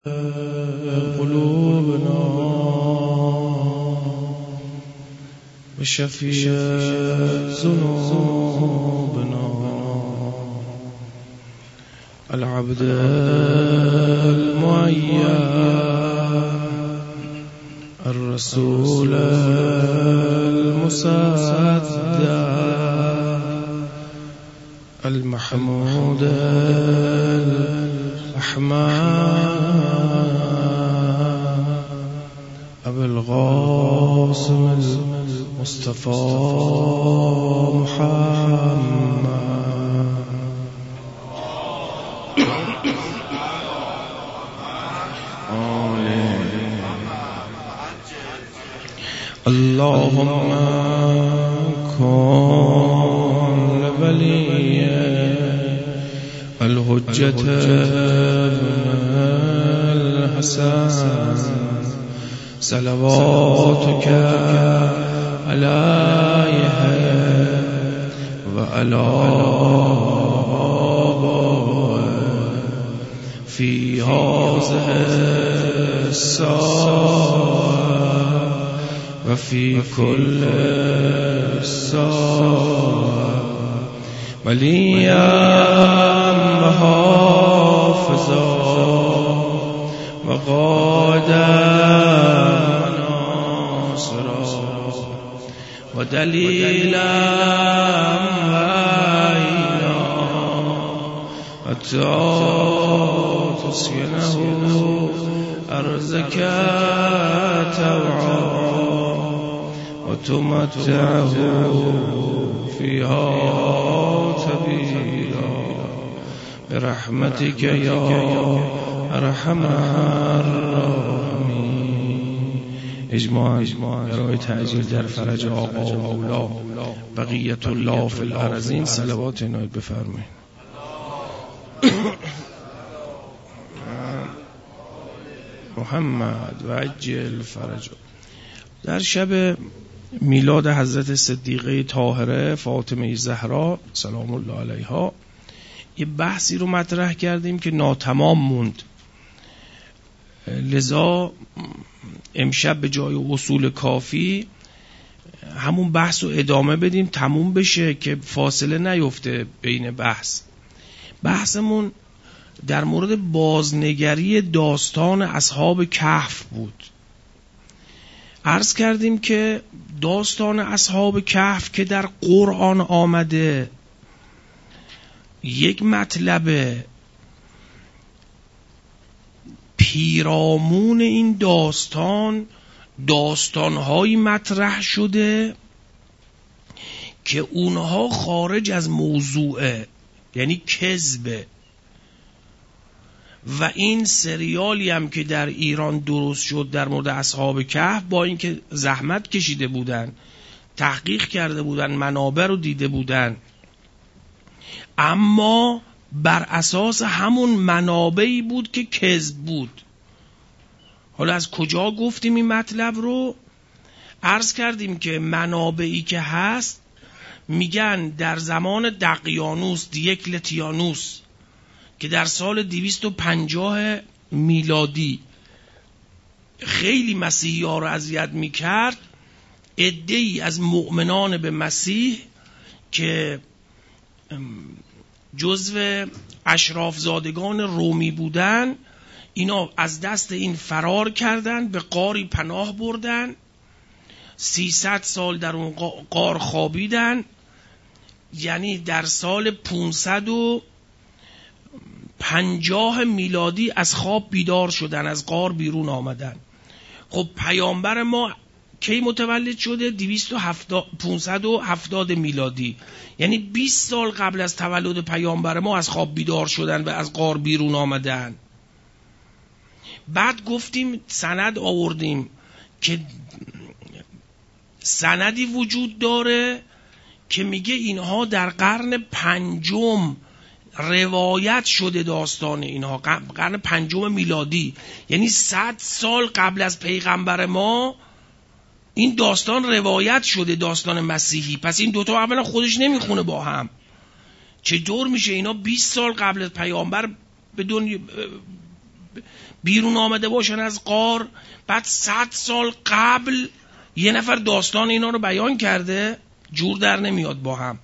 قلوبنا وشفيع ذنوبنا العبد المعين الرسول المصدق المحمود الأحمد أبي القاسم المصطفى محمد اللهم كن لولي الحجة الحسن صلواتك عليه وعلى آبائه في هذه الساعة وفي كل ساعة وليا وحافظا وقادا وناصرا ودليلا وعينا حتى تسكنه أرضك طوعا وتمتعه فيها طويلا برحمتك يا ارحم الراحمین. اجماع برای تعجیل در فرج آقا و مولا بقیت الله فی الارضین صلوات عنایت بفرمایید. محمد و عجل فرجه. در شب میلاد حضرت صدیقه طاهره فاطمه زهرا سلام الله علیها یه بحثی رو مطرح کردیم که ناتمام موند، لذا امشب به جای اصول کافی همون بحث رو ادامه بدیم، تموم بشه که فاصله نیفته بین بحثمون در مورد بازنگری داستان اصحاب کهف بود. عرض کردیم که داستان اصحاب کهف که در قرآن آمده یک مطلب پیرامون این داستانهایی مطرح شده که اونها خارج از موضوعه، یعنی کذبه. و این سریالی هم که در ایران درست شد در مورد اصحاب کهف، با اینکه زحمت کشیده بودن، تحقیق کرده بودن، منابع رو دیده بودن، اما بر اساس همون منابعی بود که کذب بود. حالا از کجا گفتیم این مطلب رو؟ عرض کردیم که منابعی که هست میگن در زمان دقیانوس دیوکلتیانوس که در سال 250 میلادی خیلی مسیحی ها رو اذیت میکرد، عده‌ای از مؤمنان به مسیح که جزو اشرافزادگان رومی بودن، اینا از دست این فرار کردن، به غاری پناه بردن، 300 سال در اون غار خوابیدن. یعنی در سال 550 میلادی از خواب بیدار شدن، از غار بیرون آمدن. خب پیامبر ما کی متولد شده؟ 570 میلادی، یعنی 20 سال قبل از تولد پیامبر ما از خواب بیدار شدن و از غار بیرون آمدن. بعد گفتیم سند آوردیم که سندی وجود داره که میگه اینها در قرن 5 روایت شده، داستان اینها قرن 5 میلادی، یعنی 100 سال قبل از پیغمبر ما این داستان روایت شده، داستان مسیحی. پس این دوتا اولا خودش نمیخونه با هم. چطور میشه اینا 20 سال قبل از پیامبر بیرون آمده باشن از غار، بعد 100 سال قبل یه نفر داستان اینا رو بیان کرده، جور در نمیاد با هم.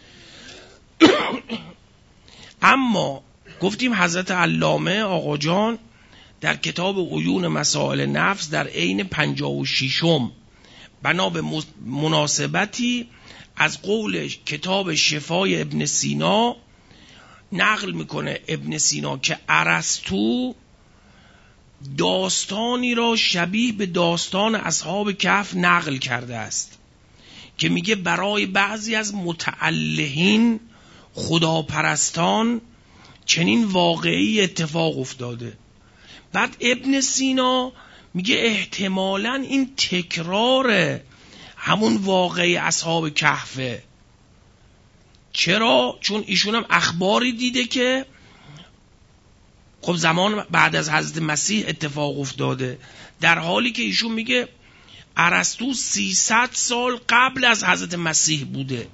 اما گفتیم حضرت علامه آقا جان در کتاب عیون مسائل نفس در عین 56م بنا به مناسبتی از قول کتاب شفای ابن سینا نقل میکنه ابن سینا که ارسطو داستانی را شبیه به داستان اصحاب کهف نقل کرده است که میگه برای بعضی از متعلهین خداپرستان چنین واقعی اتفاق افتاده. بعد ابن سینا میگه احتمالاً این تکرار همون واقعی اصحاب کهفه. چرا؟ چون ایشون هم اخباری دیده که خب زمان بعد از حضرت مسیح اتفاق افتاده، در حالی که ایشون میگه ارسطو 300 سال قبل از حضرت مسیح بوده.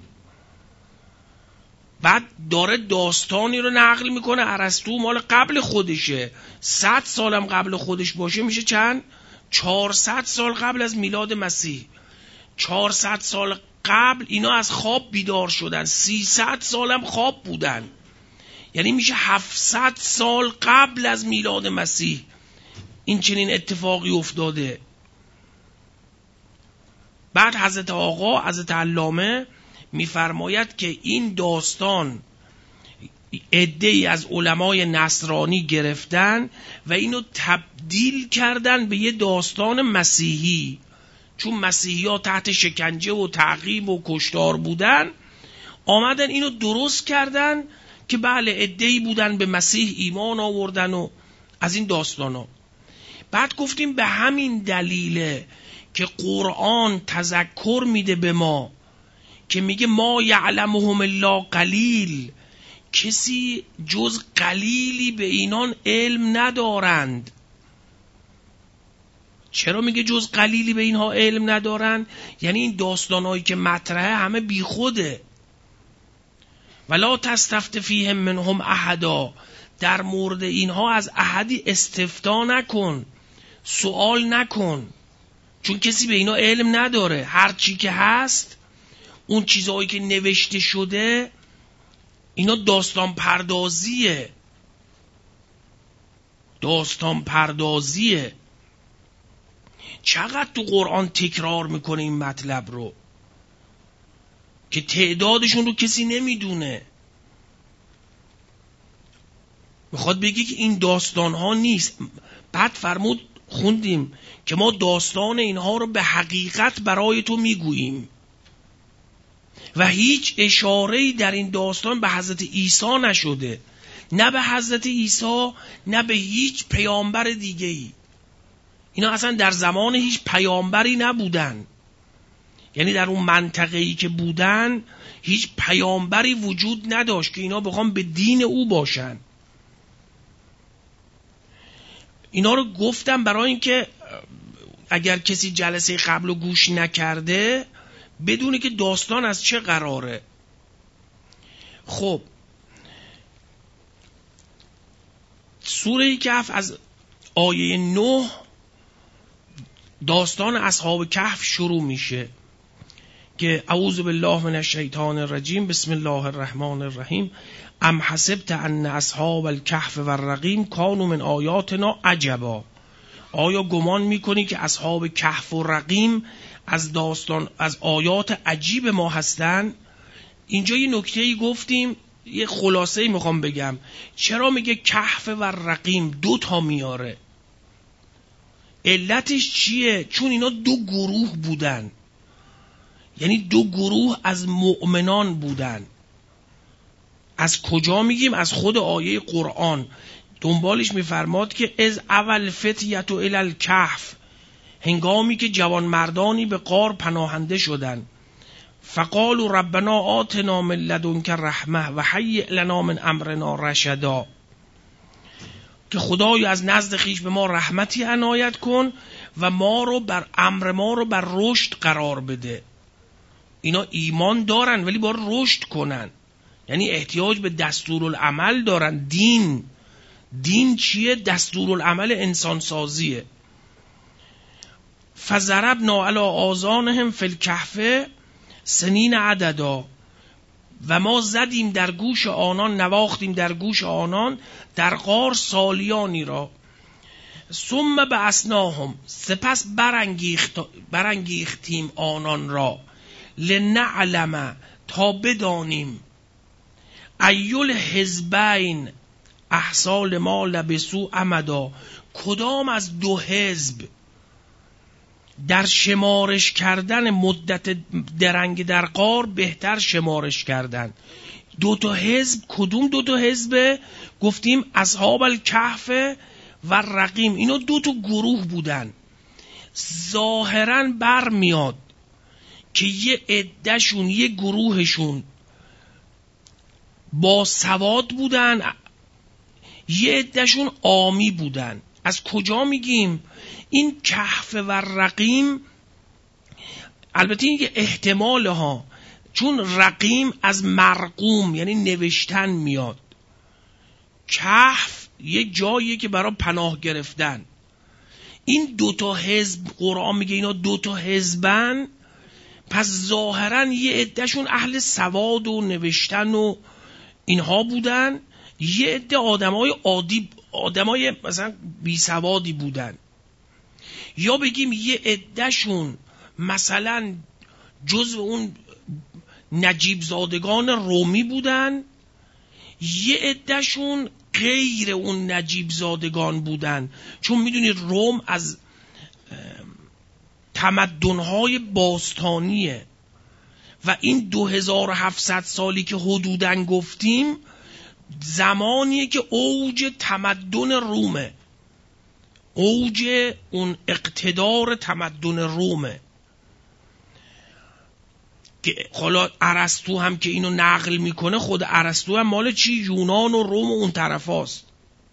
بعد داره داستانی رو نقل میکنه ارسطو مال قبل خودشه، 100 سالم قبل خودش باشه میشه چند؟ 400 سال قبل از میلاد مسیح. 400 سال قبل اینا از خواب بیدار شدن، 300 سالم خواب بودن، یعنی میشه 700 سال قبل از میلاد مسیح این چنین اتفاقی افتاده. بعد حضرت آقا حضرت علامه میفرماید که این داستان عده‌ای از علمای نصرانی گرفتن و اینو تبدیل کردن به یه داستان مسیحی، چون مسیحی ها تحت شکنجه و تعقیب و کشتار بودن، آمدن اینو درست کردن که بله عده‌ای بودن به مسیح ایمان آوردن و از این داستان ها. بعد گفتیم به همین دلیله که قرآن تذکر میده به ما که میگه ما یعلمهم الا قلیل، کسی جز قلیلی به اینان علم ندارند. چرا میگه جز قلیلی به اینها علم ندارند؟ یعنی این داستانهایی که مطرحه همه بی خوده. ولا تستفت فیهم منهم احدا، در مورد اینها از احدی استفتا نکن، سوال نکن، چون کسی به اینا علم نداره. هر چی که هست، اون چیزهایی که نوشته شده، اینا داستان پردازیه، داستان پردازیه. چقدر تو قرآن تکرار میکنه این مطلب رو که تعدادشون رو کسی نمیدونه. میخواد بگی که این داستان ها نیست. بعد فرمود خوندیم که ما داستان اینها رو به حقیقت برای تو میگوییم و هیچ اشاره‌ای در این داستان به حضرت عیسی نشده، نه به حضرت عیسی نه به هیچ پیامبر دیگه‌ای. اینا اصلا در زمان هیچ پیامبری نبودن، یعنی در اون منطقه‌ای که بودن هیچ پیامبری وجود نداشت که اینا بخوام به دین او باشن. اینا رو گفتم برای اینکه اگر کسی جلسه قبل رو گوش نکرده بدونه که داستان از چه قراره. خب سوره کهف از آیه 9 داستان اصحاب کهف شروع میشه که اعوذ بالله من الشیطان الرجیم بسم الله الرحمن الرحیم ام حسبت ان اصحاب الکهف و الرقیم کانوا من آیاتنا عجبا. آیا گمان میکنی که اصحاب کهف و رقیم از آیات عجیب ما هستن؟ اینجا یه نکته‌ای گفتیم، یه خلاصه‌ای میخوام بگم. چرا میگه کهف و رقیم؟ 2 تا میاره. علتش چیه؟ چون اینا 2 گروه بودن، یعنی 2 گروه از مؤمنان بودن. از کجا میگیم؟ از خود آیه قرآن. دنبالش میفرماد که از اول فتیت و الکهف، هنگامی که جوان مردانی به غار پناهنده شدن، فقالوا ربنا آتنا من لدنک رحمه و هیئ لنا من امرنا رشدا، که خدای از نزد خویش به ما رحمتی عنایت کن و ما رو بر امر ما رو بر رشد قرار بده. اینا ایمان دارن ولی باید رشد کنن، یعنی احتیاج به دستورالعمل دارن، دین دین چیه؟ دستورالعمل انسان سازیه. فضربنا علی آذانهم فی الکهف سنین عددا، و ما زدیم در گوش آنان، نواختیم در گوش آنان در غار سالیانی را. ثم بعثناهم، سپس برانگیختیم آنان را، لنعلم، تا بدانیم، ایل حزبین احصی لما لبثوا امدا، کدام از دو حزب در شمارش کردن مدت درنگ در غار بهتر شمارش کردن. دو تا حزب، کدوم دو تا حزب؟ گفتیم اصحاب الکهف و رقیم، اینا دو تا گروه بودن. ظاهراً برمیاد که یه عدهشون، یه گروهشون با سواد بودن، یه عدهشون عامی بودن. از کجا میگیم؟ این کهف و رقیم، البته این یه احتماله ها، چون رقیم از مرقوم یعنی نوشتن میاد، کهف یه جاییه که برای پناه گرفتن. این دوتا حزب، قرآن میگه اینا دوتا حزبن، پس ظاهرا یه عدهشون اهل سواد و نوشتن و اینها بودن، یه عده آدمای عادی، آدمای مثلا بی سوادی بودن. یا بگیم یه عدهشون مثلا جزو اون نجیب زادگان رومی بودن، یه عدهشون غیر اون نجیب زادگان بودن، چون میدونید روم از تمدن‌های باستانیه و این 2700 سالی که حدوداً گفتیم زمانیه که اوج تمدن رومه، اوج اون اقتدار تمدن رومه، که حالا ارسطو هم که اینو نقل میکنه، خود ارسطو هم مال چی؟ یونان و روم و اون طرف هاست.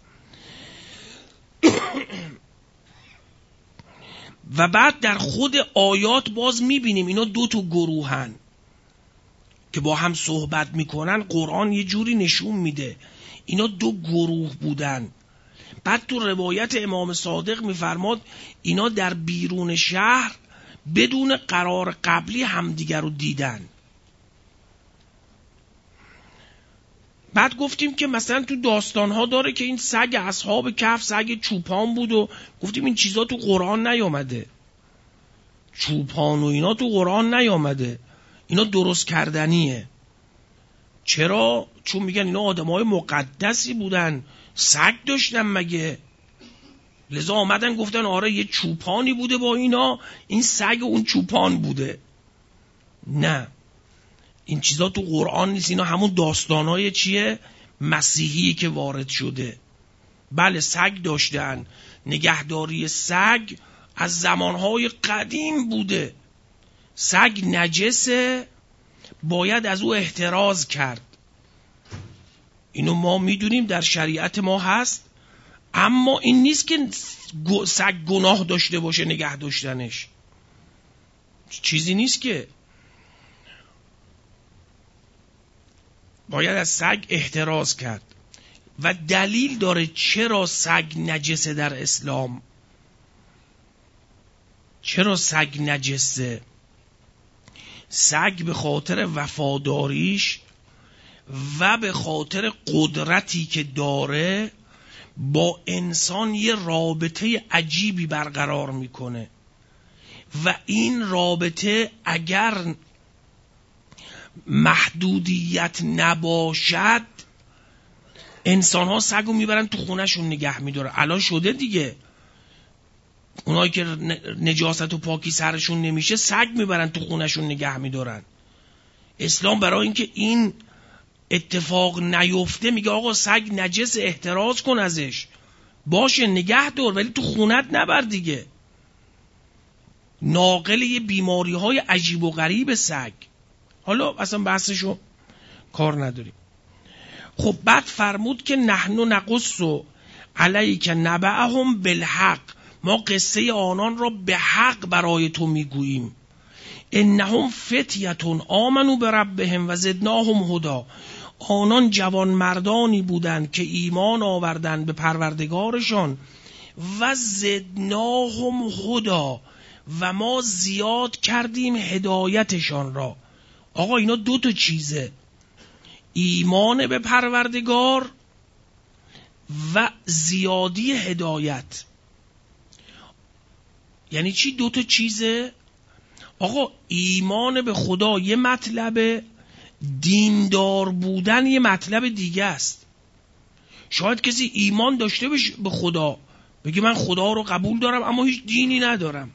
و بعد در خود آیات باز میبینیم اینا دو تا گروهن که با هم صحبت میکنن. قرآن یه جوری نشون میده اینا دو گروه بودن. بعد تو روایت امام صادق میفرماد اینا در بیرون شهر بدون قرار قبلی همدیگر رو دیدن. بعد گفتیم که مثلا تو داستانها داره که این سگ اصحاب کهف سگ چوپان بود و گفتیم این چیزا تو قرآن نیامده، چوپان و اینا تو قرآن نیامده، اینا درست کردنیه. چرا؟ چون میگن اینا آدمای مقدسی بودن، سگ داشتن مگه؟ لذا آمدن گفتن آره یه چوپانی بوده با اینا، این سگ اون چوپان بوده. نه، این چیزا تو قرآن نیست، اینا همون داستانای چیه؟ مسیحی که وارد شده. بله سگ داشتن، نگهداری سگ از زمانهای قدیم بوده. سگ نجسه، باید از او احتراز کرد. اینو ما میدونیم در شریعت ما هست، اما این نیست که سگ گناه داشته باشه نگه داشتنش، چیزی نیست که. باید از سگ احتراز کرد. و دلیل داره چرا سگ نجسه در اسلام. چرا سگ نجسه؟ سگ به خاطر وفاداریش و به خاطر قدرتی که داره با انسان یه رابطه عجیبی برقرار میکنه و این رابطه اگر محدودیت نباشد، انسان ها سگو میبرن تو خونهشون نگه میدارن. الان شده دیگه، اونایی که نجاست و پاکی سرشون نمیشه سگ میبرن تو خونهشون نگه میدارن. اسلام برای اینکه این اتفاق نیفته میگه آقا سگ نجس، احتراز کن ازش، باشه نگه دار ولی تو خونت نبر دیگه. ناقل یه بیماری های عجیب و غریب سگ. حالا اصلا بحثشو کار نداریم. خب بعد فرمود که نحنو نقص علیک نبأهم بالحق، ما قصه آنان را به حق برای تو میگوییم. انهم فتیه آمنوا بربهم و زدناهم هدا، آنان جوان مردانی بودند که ایمان آوردند به پروردگارشان و زدناهم هدا و ما زیاد کردیم هدایتشان را. آقا اینا دو تا چیزه، ایمان به پروردگار و زیادی هدایت. یعنی چی دو تا چیزه؟ آقا ایمان به خدا یه مطلبه، دیندار بودن یه مطلب دیگه است. شاید کسی ایمان داشته باشه به خدا، بگه من خدا رو قبول دارم اما هیچ دینی ندارم.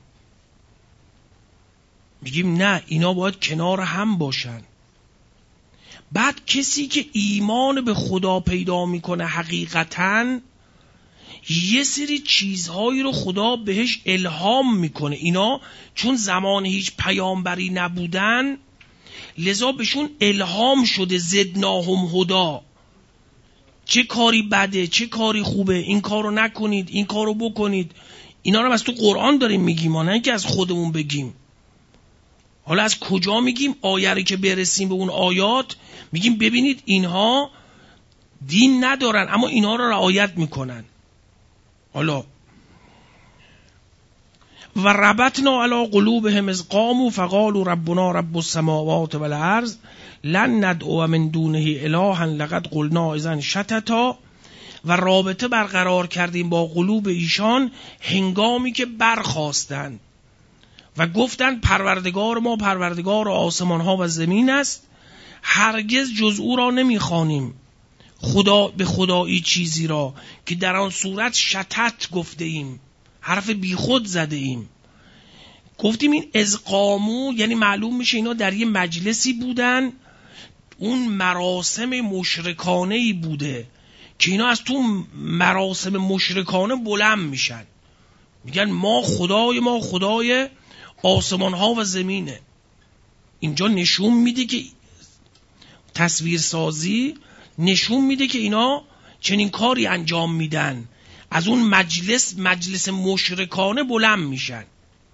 میگیم نه، اینا باید کنار هم باشن. بعد کسی که ایمان به خدا پیدا میکنه حقیقتاً یه سری چیزهایی رو خدا بهش الهام میکنه. اینا چون زمان هیچ پیامبری نبودن لذا بهشون الهام شده زدناهم هدا، چه کاری بده چه کاری خوبه، این کارو نکنید این کارو بکنید. اینا رو از تو قرآن داریم میگیم، نه اینکه از خودمون بگیم. حالا از کجا میگیم؟ آیه که برسیم به اون آیات میگیم ببینید اینها دین ندارن اما اینا رو رعایت میکنن. حالا و ربطنا علی قلوبهم اذ قاموا فقالوا ربنا رب السماوات والارض لن ندعو من دونه الها لقد قلنا اذا شططا، و رابطه برقرار کردیم با قلوب ایشان هنگامی که برخاستند و گفتند پروردگار ما پروردگار آسمان ها و زمین است، هرگز جز او را نمیخوانیم خدا به خدایی چیزی را که در آن صورت شطط گفته ایم، حرف بی خود زده ایم. گفتیم این ازقامو یعنی معلوم میشه اینا در یه مجلسی بودن، اون مراسم مشرکانه‌ای بوده که اینا از تو مراسم مشرکانه بلند میشن، میگن ما خدای آسمان ها و زمینه. اینجا نشون میده که تصویرسازی نشون میده که اینا چنین کاری انجام میدن، از اون مجلس مشرکانه بلند میشن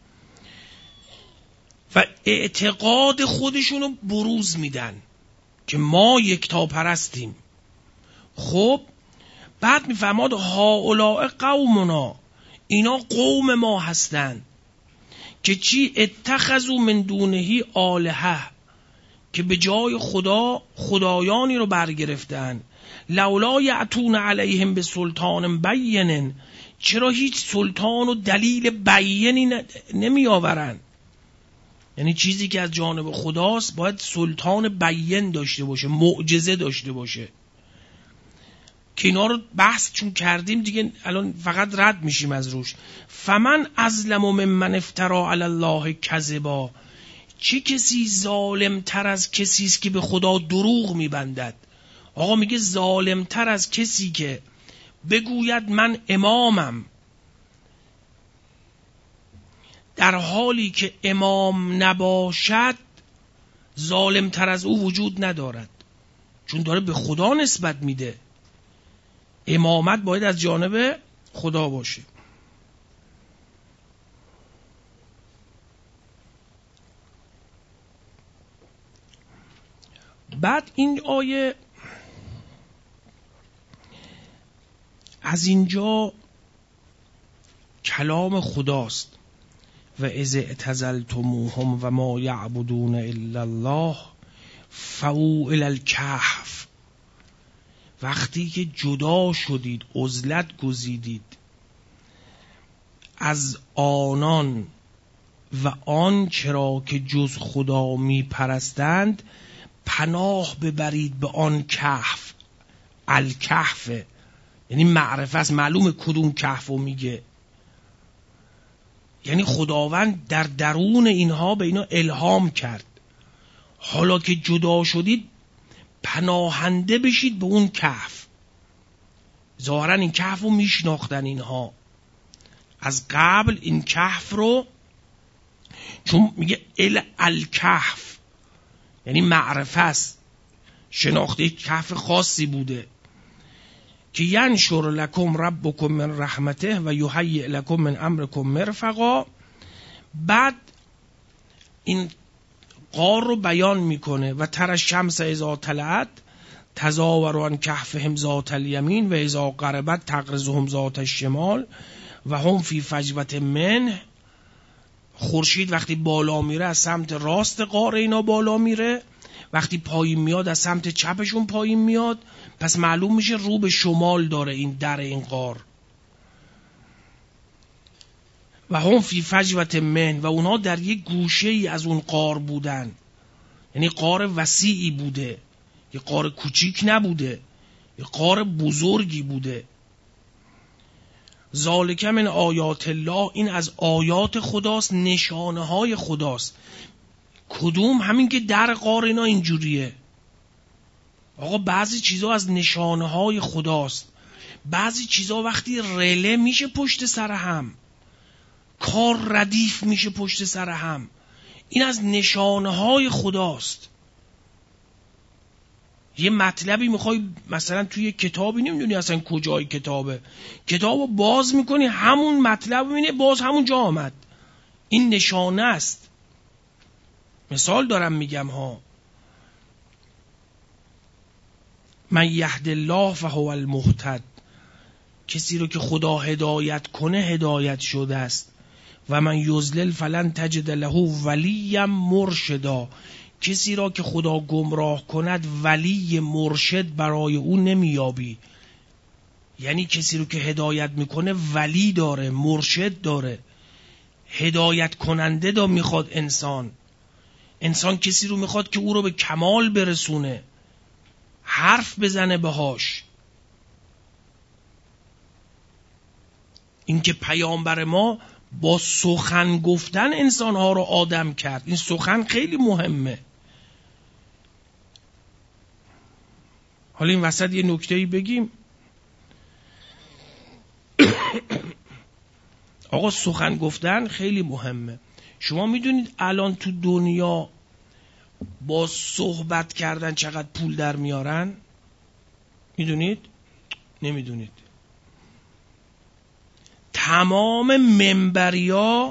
و اعتقاد خودشونو بروز میدن که ما یکتا پرستیم. خب بعد میفهماد هؤلاء قومنا، اینا قوم ما هستن که چی؟ اتخذوا من دونه آلهه، که به جای خدا خدایانی رو برگرفتن. لولا یأتون علیهم بسلطان بین، چرا هیچ سلطان و دلیل بیینی نمی آورن؟ یعنی چیزی که از جانب خداست باید سلطان بیین داشته باشه، معجزه داشته باشه. که اینا رو بحث چون کردیم دیگه الان فقط رد میشیم از روش. فمن ازلم ممن افترا علی الله کذبا، چه کسی ظالم تر از کسی است که به خدا دروغ میبندد؟ آقا میگه ظالم تر از کسی که بگوید من امامم در حالی که امام نباشد، ظالم تر از او وجود ندارد، چون داره به خدا نسبت میده. امامت باید از جانب خدا باشه. بعد این آیه از اینجا کلام خداست. و اذ اعتزلتموهم و ما یعبدون الا الله فاووا الی الکهف، وقتی که جدا شدید، عزلت گزیدید از آنان و آن چرا که جز خدا می پرستند، پناه ببرید به آن کهف. الکهف یعنی معرفه است، معلومه کدوم کهفو میگه. یعنی خداوند در درون اینها به اینا الهام کرد، حالا که جدا شدید پناهنده بشید به اون کهف. ظاهرا این کهف رو میشناختن اینها از قبل، این کهف رو، چون میگه الکهف یعنی معرفه است، شناخته کهف خاصی بوده که ینشر لکم ربکم من رحمته و یهیئ لکم من امرکم مرفقا. بعد این غار رو بیان میکنه و تر الشمس اذا طلعت تزاوروا عن کهفهم ذات الیمین و اذا قربت تغرزهم ذات الشمال و هم فی فجوة منه. خورشید وقتی بالا میره از سمت راست غار اینا بالا میره، وقتی پایین میاد از سمت چپشون پایین میاد، پس معلوم میشه رو به شمال داره این در این غار. و هم فی فجوة من، و اونها در یک گوشه ای از اون غار بودن، یعنی غار وسیعی بوده، یه غار کوچیک نبوده، یه غار بزرگی بوده. ذالک من آیات الله، این از آیات خداست، نشانه های خداست. کدوم؟ همین که در غار اینا اینجوریه. آقا بعضی چیزا از نشانه های خداست، بعضی چیزا وقتی رله میشه پشت سر هم، کار ردیف میشه پشت سر هم، این از نشانه های خداست. یه مطلبی میخوای مثلا توی کتابی نمیدونی اصلا کجای کتابه، کتابو باز میکنی همون مطلب میبینی باز همون جا آمد، این نشانه است. مثال دارم میگم ها. من یهد الله فهو المهتد، کسی رو که خدا هدایت کنه هدایت شده است. و من یضلل فلن تجد له ولیا مرشدا، کسی را که خدا گمراه کند ولی مرشد برای او نمیابی. یعنی کسی رو که هدایت میکنه ولی داره، مرشد داره، هدایت کننده دا میخواد. انسان کسی رو میخواد که او رو به کمال برسونه، حرف بزنه بهاش. این که پیامبر ما با سخن گفتن انسانها رو آدم کرد، این سخن خیلی مهمه. حالا این وسط یه نکته‌ای بگیم. آقا سخن گفتن خیلی مهمه. شما میدونید الان تو دنیا با صحبت کردن چقدر پول در میارن؟ میدونید؟ نمیدونید. تمام منبریا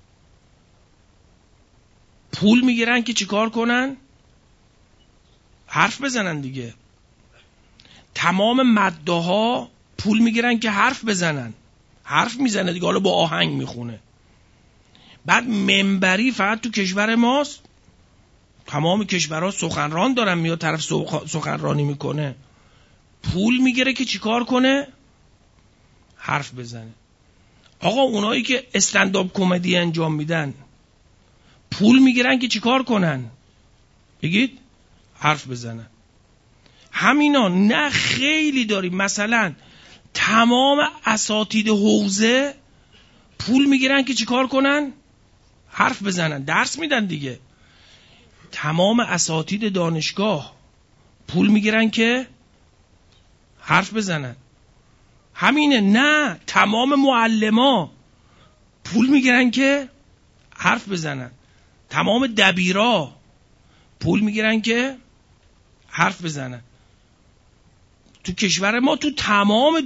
پول میگیرن که چیکار کنن؟ حرف بزنن دیگه. تمام مداها پول میگیرن که حرف بزنن، حرف میزنه دیگه، حالا با آهنگ میخونه. بعد منبری فقط تو کشور ماست، تمام کشورها سخنران دارن، میاد طرف سخنرانی میکنه، پول میگیره که چیکار کنه؟ حرف بزنه. آقا اونایی که استندآپ کمدی انجام میدن پول میگیرن که چیکار کنن؟ بگید. حرف بزنن. همینا نه خیلی داریم. مثلا تمام اساتید حوزه پول میگیرن که چیکار کنن؟ حرف بزنن، درس میدن دیگه. تمام اساتید دانشگاه پول میگیرن که حرف بزنن. همینه. نه، تمام معلما پول میگیرن که حرف بزنن. تمام دبیرا پول میگیرن که حرف بزنن. تو کشور ما، تو تمام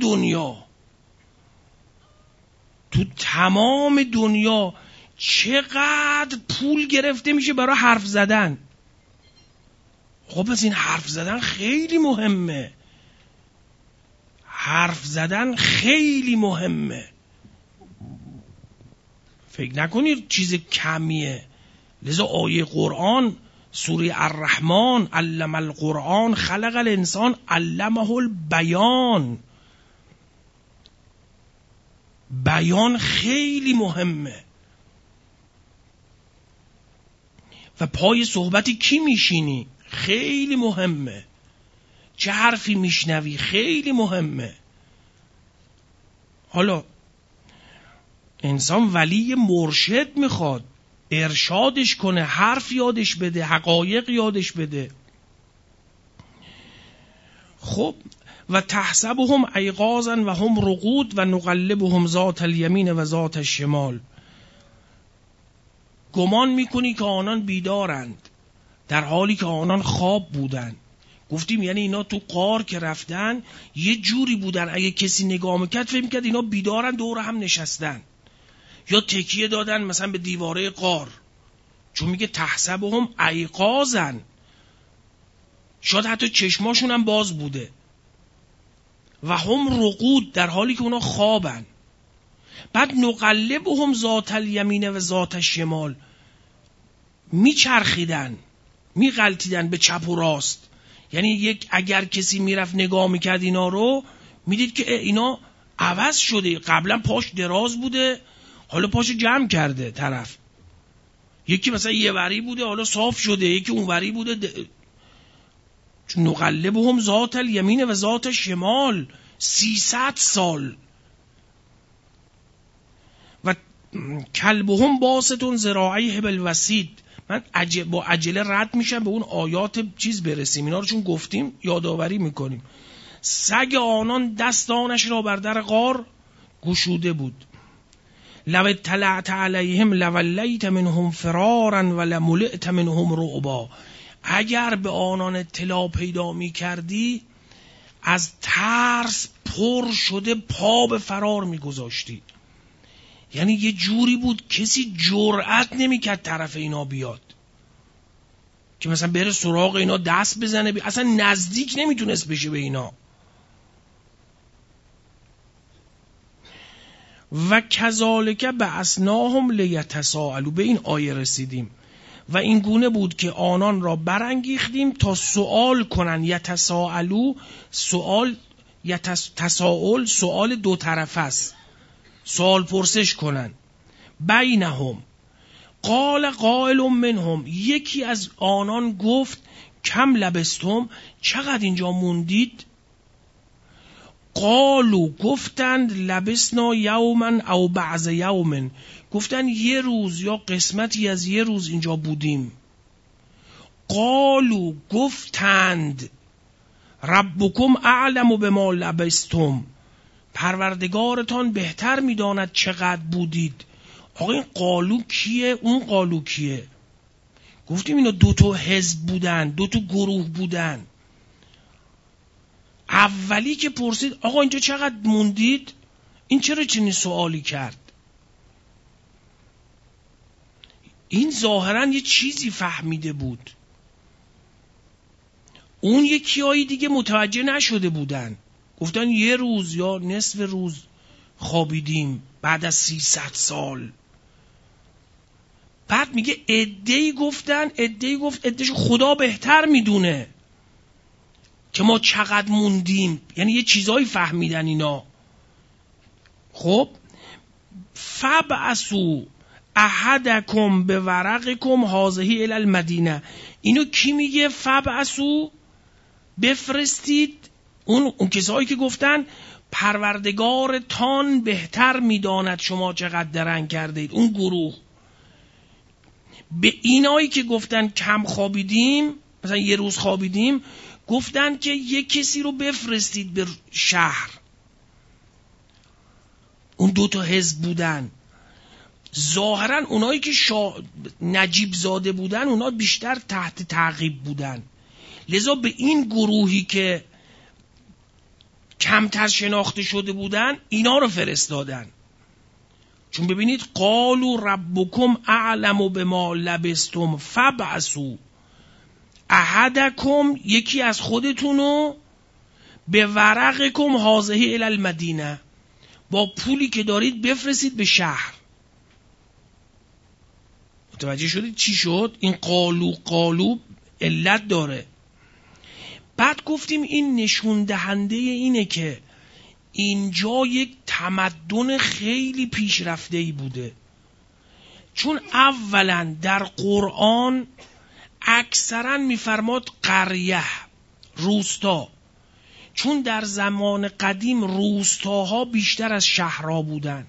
دنیا چقدر پول گرفته میشه برای حرف زدن. خب پس این حرف زدن خیلی مهمه. حرف زدن خیلی مهمه. فکر نکنید چیز کمیه. لذا آیه قرآن سوره الرحمن، علم القرآن خلق الانسان علمه البیان. بیان خیلی مهمه. و پای صحبتی کی میشینی خیلی مهمه. چه حرفی میشنوی خیلی مهمه. حالا انسان ولی مرشد میخواد، ارشادش کنه، حرف یادش بده، حقایق یادش بده. خب و تحسبهم ایقاظا و هم رقود و نقلبهم ذات الیمین و ذات الشمال. گمان میکنی که آنان بیدارند در حالی که آنان خواب بودند. گفتیم یعنی اینا تو غار که رفتن یه جوری بودن، اگه کسی نگاه میکرد فکر میکرد اینا بیدارن دور هم نشستن یا تکیه دادن مثلا به دیواره غار، چون میگه تحسبهم ایقاظا. شاید حتی چشماشون هم باز بوده. و هم رقود، در حالی که اونا خوابن. بعد نقلبهم ذات الیمین و ذات الشمال، میچرخیدن، میغلطیدن به چپ و راست. یعنی اگر کسی میرفت نگاه میکرد اینا رو، میدید که اینا عوض شده. قبلا پاش دراز بوده، حالا پاشو جمع کرده طرف. یکی مثلا یه وری بوده، حالا صاف شده. یکی اون وری بوده. نقلبهم ذات الیمین و ذات الشمال، 300 سال. و کلبهم باسط ذراعیه بالوسید. من با عجله رد میشم به اون آیات چیز برسیم، اینا رو چون گفتیم یادآوری میکنیم. سگ آنان دستانش را بر در غار گشوده بود. لو اطلعت علیهم لولیت منهم فرارا ولملئت منهم رعبا. اگر به آنان اطلاع پیدا میکردی، از ترس پر شده پا به فرار میگذاشتی. یعنی یه جوری بود کسی جرأت نمیکرد طرف اینا بیاد، که مثلا بره سراغ اینا دست بزنه، اصلا نزدیک نمیتونست بشه به اینا. و کذالک بعثناهم لیتساءلوا. به این آیه رسیدیم. و این گونه بود که آنان را برانگیختیم تا سوال کنن. یتساءلوا، سوال، تساؤل سوال دو طرفه است، سوال پرسش کنن. بینهم قال قائل منهم، یکی از آنان گفت کم لبستم، چقدر اینجا موندید؟ قالو، گفتند لبسنا یوما او بعض یوم، گفتند یه روز یا قسمتی از یه روز اینجا بودیم. قالو، گفتند ربکم اعلم بما لبستم، پروردگارتان بهتر میداند چقدر بودید. آقا این قالو کیه؟ اون قالو کیه؟ گفتیم اینا دو تا حزب بودن، دو تا گروه بودن. اولی که پرسید آقا اینجا چقدر موندید، این چرا چنین سوالی کرد؟ این ظاهرا یه چیزی فهمیده بود. اون یکیایی دیگه متوجه نشده بودن، گفتن یه روز یا نصف روز خوابیدیم بعد از 300 سال. بعد میگه عده‌ای گفتن، عده‌ای گفت عده‌شو خدا بهتر میدونه که ما چقدر موندیم. یعنی یه چیزایی فهمیدن اینا. خب فبعثوا احدکم بورقکم هذه الی المدینه. اینو کی میگه؟ فبعثوا، بفرستید. اون کسایی که گفتن پروردگارتان بهتر میداند شما چقدر درنگ کردید، اون گروه. به اینایی که گفتن کم خوابیدیم، مثلا یه روز خوابیدیم، گفتن که یه کسی رو بفرستید به شهر. اون دو تا حزب بودن. ظاهرا اونایی که نجیب زاده بودن، اونا بیشتر تحت تعقیب بودن. لذا به این گروهی که کمتر شناخته شده بودن اینا رو فرستادن. چون ببینید قالوا ربکم اعلم بما لبستم فبعثوا احدکم، یکی از خودتونو، به ورقکم هذه الی المدینه، با پولی که دارید بفرستید به شهر. متوجه شدید چی شد؟ این قالو علت داره. بعد گفتیم این نشون دهنده اینه که اینجا یک تمدن خیلی پیشرفته‌ای بوده. چون اولا در قرآن اکثرا میفرماد قریه، روستا. چون در زمان قدیم روستاها بیشتر از شهرها بودن،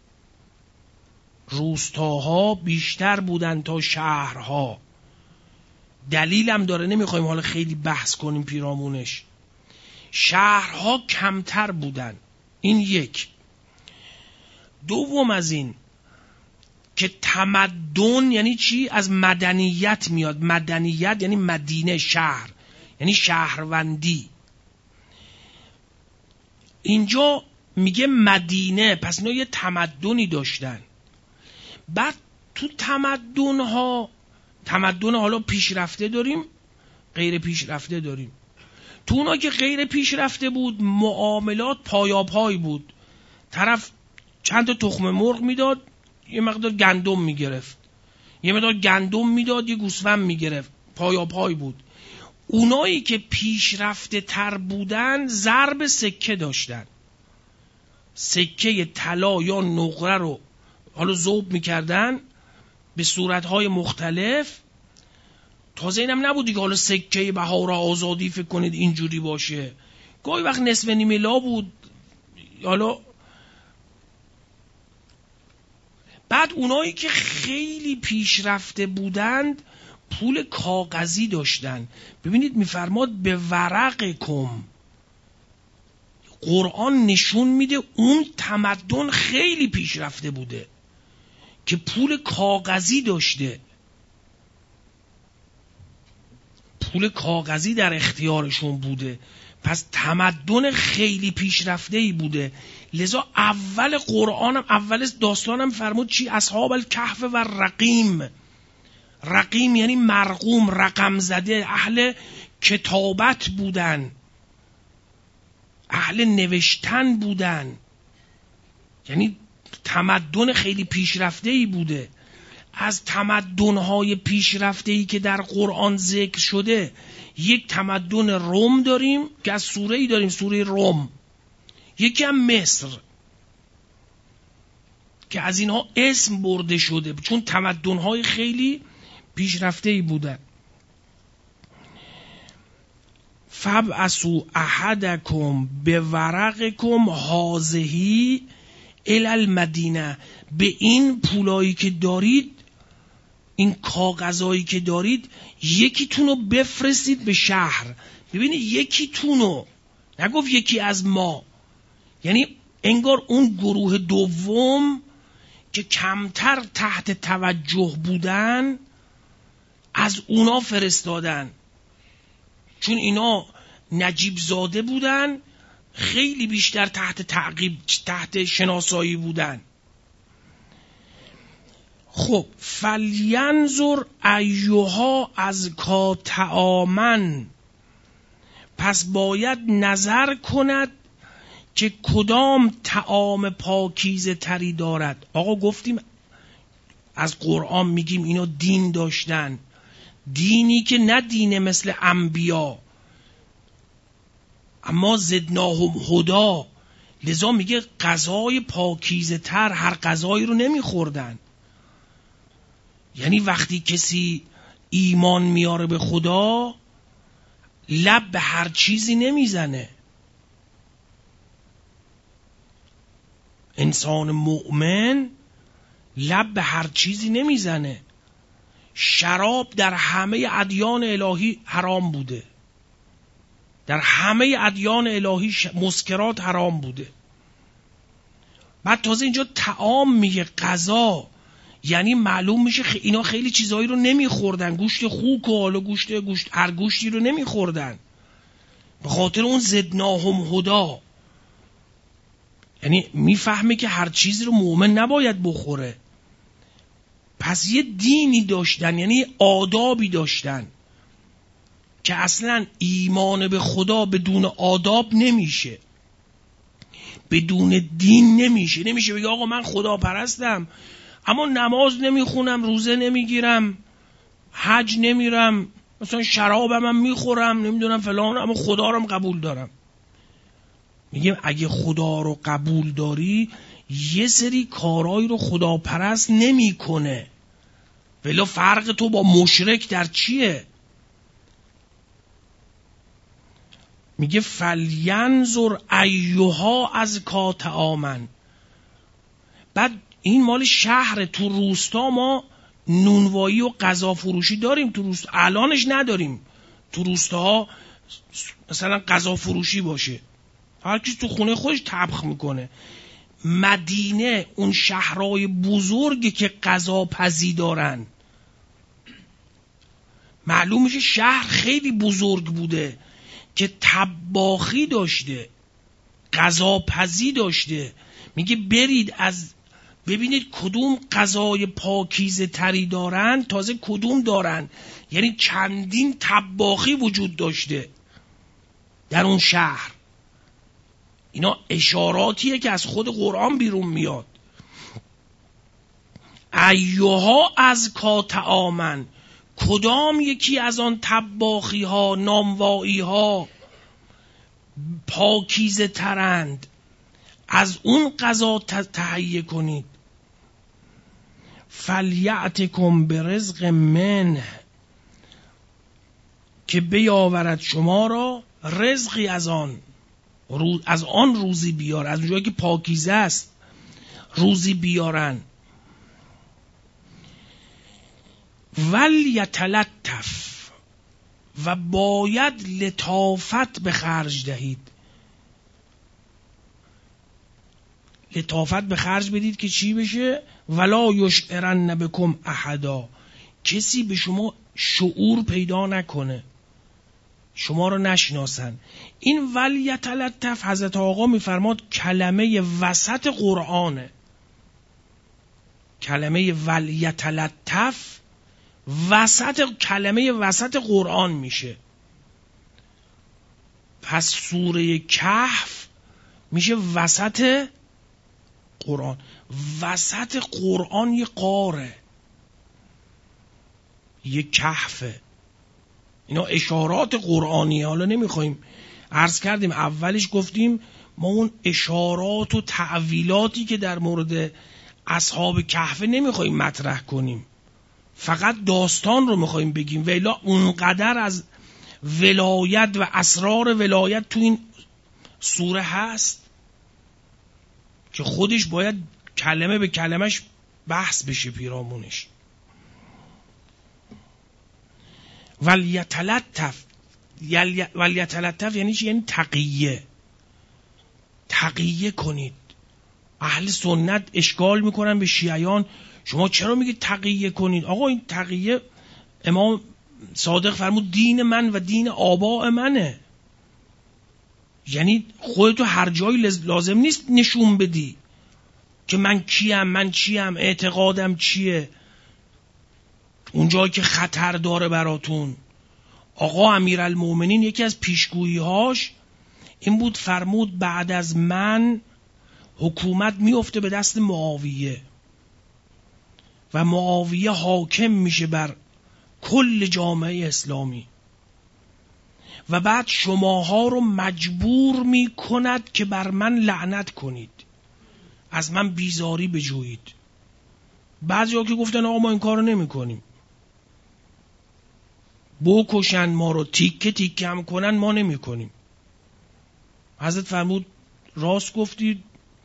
روستاها بیشتر بودن تا شهرها. دلیلم داره، نمیخوایم حالا خیلی بحث کنیم پیرامونش. شهرها کمتر بودن، این یک. دوم از این که تمدن یعنی چی؟ از مدنیت میاد. مدنیت یعنی مدینه، شهر، یعنی شهروندی. اینجا میگه مدینه، پس اینا یه تمدنی داشتن. بعد تو تمدن حالا پیشرفته داریم، غیر پیشرفته داریم. تو اونا که غیر پیشرفته بود معاملات پایاپای بود. طرف چند تا تخم مرغ میداد، یه مقدار گندم میگرفت، یه مقدار گندم میداد، یه گوسفند میگرفت، پایاپای بود. اونایی که پیشرفته تر بودن ضرب سکه داشتن، سکه طلا یا نقره رو حالا ذوب میکردن به صورتهای مختلف. تازه اینم نبود دیگه حالا سکه بهار آزادی فکر کنید اینجوری باشه، گاهی وقت نصف نیمه لا بود. حالا بعد اونایی که خیلی پیشرفته بودند پول کاغذی داشتن. ببینید میفرماد به ورقکم، قرآن نشون میده اون تمدن خیلی پیشرفته بوده که پول کاغذی داشته، پول کاغذی در اختیارشون بوده، پس تمدن خیلی پیشرفته‌ای بوده. لذا اول قرآنم اول داستانم فرمود چی؟ اصحاب الکهف و رقیم. رقیم یعنی مرقوم، رقم زده، اهل کتابت بودن، اهل نوشتن بودن، یعنی تمدن خیلی پیشرفته‌ای بوده. از تمدن‌های پیشرفته‌ای که در قرآن ذکر شده یک تمدن روم داریم که از سوره‌ای داریم، سوره روم. یکی هم مصر که از اینها اسم برده شده چون تمدن‌های خیلی پیشرفته‌ای بودن. فبعثوا احدکم بورقکم هذه الی المدینه. به این پولایی که دارید، این کاغذایی که دارید، یکیتون رو بفرستید به شهر. ببینید یکیتونو، نگفت یکی از ما، یعنی انگار اون گروه دوم که کمتر تحت توجه بودن از اونا فرستادن، چون اینا نجیب زاده بودن، خیلی بیشتر تحت تعقیب، تحت شناسایی بودن. خب فلینظر ایها ازکی طعاما، پس باید نظر کند که کدام طعام پاکیزه تری دارد. آقا گفتیم از قرآن میگیم اینا دین داشتن، دینی که نه دینه مثل انبیا، اما زدناهم هدا. لذا میگه غذای پاکیزه تر، هر غذایی رو نمیخوردن. یعنی وقتی کسی ایمان میاره به خدا لب به هر چیزی نمیزنه. انسان مؤمن لب به هر چیزی نمیزنه. شراب در همه ادیان الهی حرام بوده، در همه ادیان الهی مسکرات حرام بوده. بعد تازه اینجا طعام میگه، غذا، یعنی معلوم میشه اینا خیلی چیزایی رو نمیخوردن، گوشت خوک و حالا گوشت هر گوشتی رو نمیخوردن، به خاطر اون زدناهم هدا. یعنی میفهمه که هر چیزی رو مؤمن نباید بخوره. پس یه دینی داشتن، یعنی آدابی داشتن که اصلا ایمان به خدا بدون آداب نمیشه، بدون دین نمیشه. نمیشه بگه آقا من خدا پرستم اما نماز نمیخونم، روزه نمیگیرم، حج نمیرم، مثلا شرابم هم میخورم، نمیدونم فلان، اما خدا رو قبول دارم. میگیم اگه خدا رو قبول داری یه سری کارایی رو خدا پرست نمی کنه. ولی فرق تو با مشرک در چیه؟ میگه فلینظر ایها ازکی طعاما. بعد این مال شهر، تو روستا ما نونوایی و غذا فروشی داریم، تو روستا الانش نداریم. تو روستاها مثلا غذا فروشی باشه، هر کسی تو خونه خودش طبخ میکنه. مدینه اون شهرهای بزرگی که غذا پزی دارن، معلوم میشه شهر خیلی بزرگ بوده که طباخی داشته، غذا پزی داشته. میگه برید از ببینید کدوم غذای پاکیزه تری دارن، تازه کدوم دارن. یعنی چندین طباخی وجود داشته در اون شهر. اینا اشاراتیه که از خود قرآن بیرون میاد. ایها از کاتعامن، کدام یکی از آن طباخی ها، نانوایی ها پاکیزه ترند، از اون غذا تهیه کنید. فلیأتکم برزق منه، که بیاورد شما را رزقی از آن روزی بیار، از اونجایی که پاکیزه است روزی بیارن. ولیتلطف، و باید لطافت به خرج دهید. لطافت به خرج بدید که چی بشه؟ ولا یشعرن بکم احدا، کسی به شما شعور پیدا نکنه، شما رو نشناسن. این ولیتلطف حضرت آقا میفرماد کلمه وسط قرآنه. کلمه ولیتلطف کلمه وسط قرآن میشه. پس سوره کهف میشه وسط قرآن. وسط قرآن یه غاره، یه کهفه. اینا اشارات قرآنیه. حالا نمیخوایم عرض کردیم، اولش گفتیم ما اون اشارات و تعویلاتی که در مورد اصحاب کهف نمیخوایم مطرح کنیم، فقط داستان رو میخوایم بگیم. ولی اونقدر از ولایت و اسرار ولایت تو این سوره هست که خودش باید کلمه به کلمش بحث بشه پیرامونش. ولیتلطف یعنی چی؟ یعنی تقیه کنید. اهل سنت اشکال میکنن به شیعیان، شما چرا میگید تقیه کنید؟ آقا این تقیه، امام صادق فرمود دین من و دین آباء منه. یعنی خودتو هر جایی لازم نیست نشون بدی که من کیم، من چیم، اعتقادم چیه، اون جایی که خطر داره براتون. آقا امیرالمومنین یکی از پیشگویی‌هاش این بود، فرمود بعد از من حکومت میفته به دست معاویه و معاویه حاکم میشه بر کل جامعه اسلامی و بعد شماها رو مجبور میکند که بر من لعنت کنید، از من بیزاری بجویید. بعضی ها که گفتن آقا ما این کار رو نمی کنیم، بکشن ما رو، تیکه تیکه هم کنن، ما نمی کنیم. حضرت فرمود راست گفتید،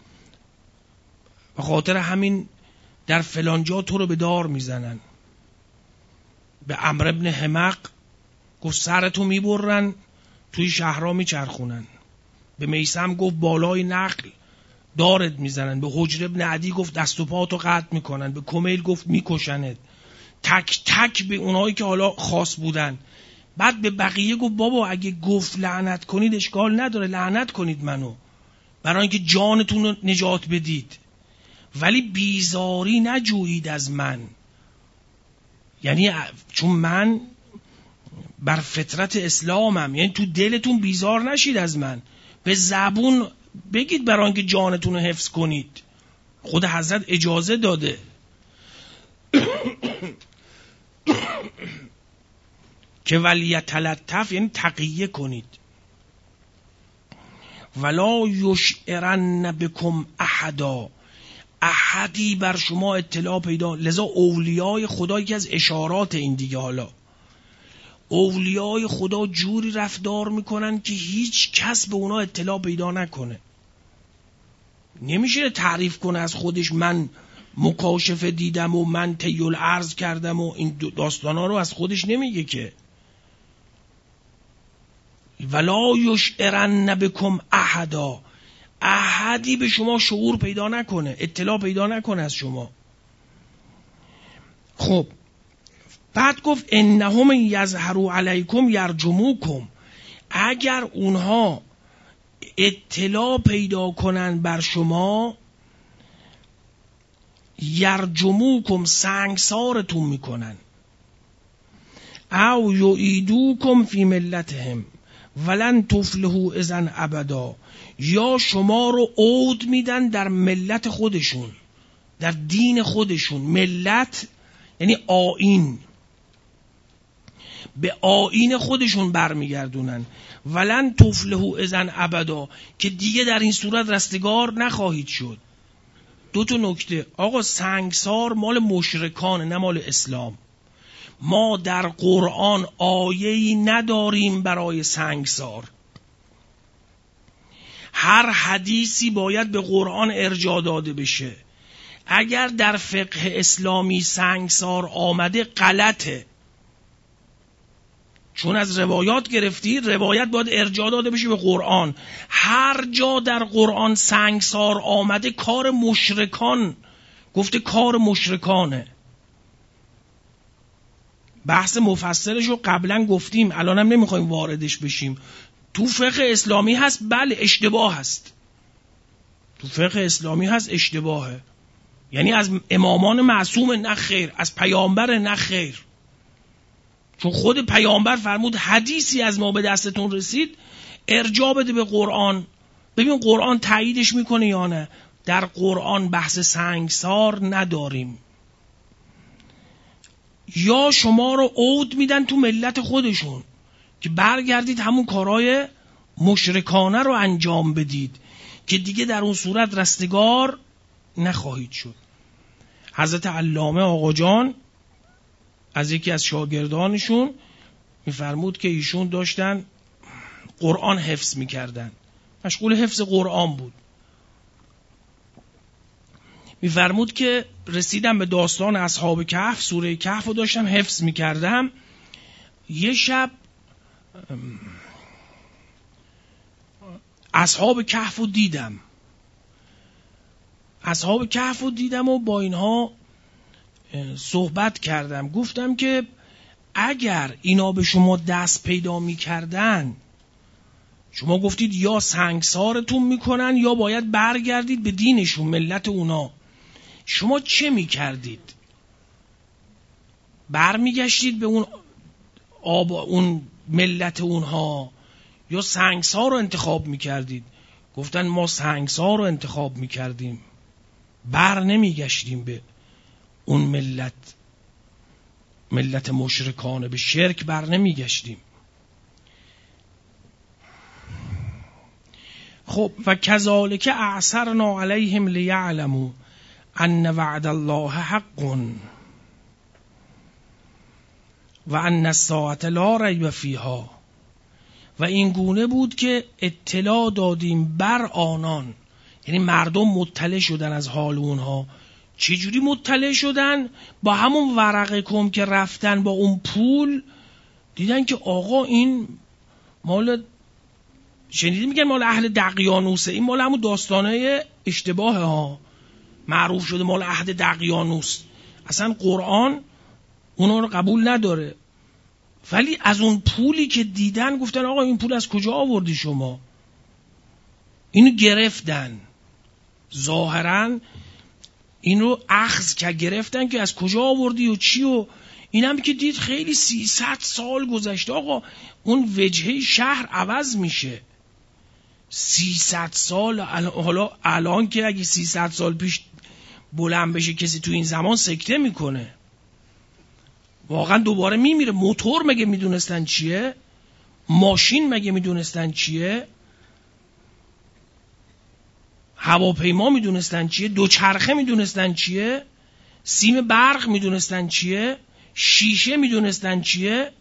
به خاطر همین در فلان جا تو رو به دار میزنن. به عمرو ابن حمق گفت سرتو میبرن توی شهرها میچرخونن. به میثم گفت بالای نقل دارت میزنن. به حجر ابن عدی گفت دست و پاتو قطع میکنن. به کمیل گفت میکشنت. تک تک به اونایی که حالا خاص بودن. بعد به بقیه گفت بابا اگه گفت لعنت کنید اشکال نداره، لعنت کنید منو، برای اینکه جانتون رو نجات بدید، ولی بیزاری نجویید از من. یعنی چون من بر فطرت اسلامم، یعنی تو دلتون بیزار نشید از من، به زبون بگید برای اینکه جانتون رو حفظ کنید. خود حضرت اجازه داده. که ولیتلطف یعنی تقیه کنید. ولا یشعرن بکم احدا، احدی بر شما اطلاع پیدا. لذا اولیای خدا یکی از اشارات این دیگه. حالا اولیای خدا جوری رفتار میکنن که هیچ کس به اونا اطلاع پیدا نکنه. نمیشه تعریف کنه از خودش من مکاشفه دیدم و من تیل عرض کردم و این داستانا رو از خودش نمیگه که. ولا یشعرن بکم احدا، احدی به شما شعور پیدا نکنه، اطلاع پیدا نکنه از شما. خب بعد گفت انهم یظهروا علیکم یرجموکم، اگر اونها اطلاع پیدا کنن بر شما یرجموکم سنگسارتون میکنن، او یعیدوکم فی ملتهم ولن تفلحوا اذا ابدا، یا شما رو عود میدن در ملت خودشون، در دین خودشون. ملت یعنی آیین، به آیین خودشون برمیگردونن. ولن تفلحوا اذا ابدا، که دیگه در این صورت رستگار نخواهید شد. دو تا نکته. آقا سنگسار مال مشرکانه نه مال اسلام. ما در قرآن آیه‌ای نداریم برای سنگسار. هر حدیثی باید به قرآن ارجاع داده بشه. اگر در فقه اسلامی سنگسار آمده غلطه، چون از روایات گرفتی، روایت باید ارجاع داده بشه به قرآن. هر جا در قرآن سنگسار آمده کار مشرکان، گفته کار مشرکانه. بحث مفصلش رو قبلا گفتیم، الانم نمیخوایم واردش بشیم. تو فقه اسلامی هست، بله اشتباه هست. تو فقه اسلامی هست اشتباهه، یعنی از امامان معصوم نه خیر، از پیامبر نه خیر. چون خود پیامبر فرمود حدیثی از ما به دستتون رسید ارجاع بده به قرآن، ببین قرآن تاییدش میکنه یا نه. در قرآن بحث سنگسار نداریم. یا شما رو عود میدن تو ملت خودشون که برگردید همون کارهای مشرکانه رو انجام بدید که دیگه در اون صورت رستگار نخواهید شد. حضرت علامه آقا جان از یکی از شاگردانشون میفرمود که ایشون داشتن قرآن حفظ میکردن، مشغول حفظ قرآن بود. میفرمود که رسیدم به داستان اصحاب کهف، سوره کهف رو داشتم حفظ میکردم. یه شب اصحاب کهف رو دیدم. اصحاب کهف رو دیدم و با اینها صحبت کردم. گفتم که اگر اینا به شما دست پیدا میکردن، شما گفتید یا سنگسارتون میکنن یا باید برگردید به دینشون، ملت اونا، شما چه میکردید؟ برمیگشتید به اون ملت اونها یا سنگسار رو انتخاب میکردید؟ گفتن ما سنگسار رو انتخاب میکردیم، بر نمیگشتیم به اون ملت مشرکانه، به شرک بر نمیگشتیم. خب و کذالک اعثرنا علیهم لیعلموا ان وعد الله حق و ان الساعة لا ریب فیها. و این گونه بود که اطلاع دادیم بر آنان، یعنی مردم مطلع شدن از حال اونها. چجوری مطلع شدن؟ با همون ورقه کم که رفتن با اون پول دیدن که آقا این مال، شنیدی میگن مال اهل دقیانوسه، این مال همون داستانه اشتباه ها، معروف شده مال اهل دقیانوس. اصلا قرآن اونا رو قبول نداره. ولی از اون پولی که دیدن گفتن آقا این پول از کجا آوردی شما؟ اینو گرفتن، ظاهرا اینو اخذ که گرفتن که از کجا آوردی و چی. و اینم که دید خیلی 300 سال گذشته آقا، اون وجهه شهر عوض میشه. 300 سال، حالا الان که اگه 300 سال پیش بلند بشه کسی تو این زمان سکته میکنه، واقعا دوباره میمیره. موتور مگه میدونستن چیه؟ ماشین مگه میدونستن چیه؟ هواپیما میدونستن چیه؟ دوچرخه میدونستن چیه؟ سیم برق میدونستن چیه؟ شیشه میدونستن چیه؟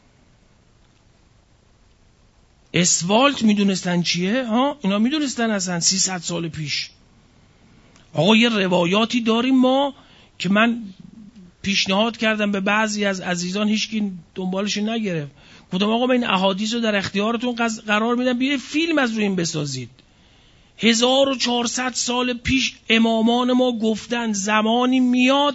اسفالت میدونستن چیه؟ ها اینا میدونستن اصلا 300 سال پیش. آقا یه روایاتی داریم ما که من پیشنهاد کردم به بعضی از عزیزان، هیچکی دنبالش نگرفت. گفتم آقا من این احادیث رو در اختیارتون قرار میدم، بیایید فیلم از روی این بسازید. 1400 سال پیش امامان ما گفتن زمانی میاد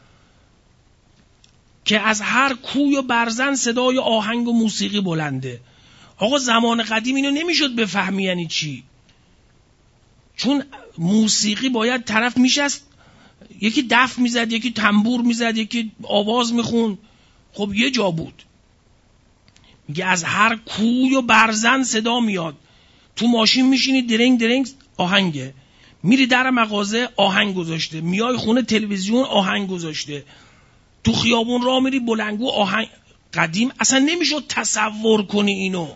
که از هر کوی و برزن صدای آهنگ و موسیقی بلنده. آقا زمان قدیم اینو نمیشد بفهمی یعنی چی، چون موسیقی باید طرف میشست یکی دف میزد، یکی تنبور میزد، یکی آواز میخون. خب یه جا بود. میگه از هر کوی و برزن صدا میاد. تو ماشین میشینی درنگ درنگ آهنگه، میری در مغازه آهنگ گذاشته، میای خونه تلویزیون آهنگ گذاشته، تو خیابون راه میری بلنگو آهنگ. قدیم اصلا نمیشد تصور کنی اینو.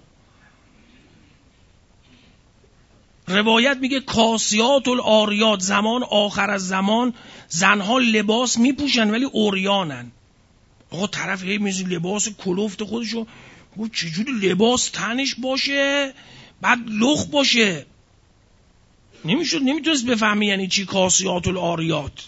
روایت میگه کاسیات العاریات، زمان آخر از زمان زنها لباس میپوشن ولی عریانن. آقا طرف هی میزی لباس کلفت خودشو، چجوری لباس تنش باشه بعد لخ باشه؟ نمیتونست بفهمی یعنی چی کاسیات العاریات.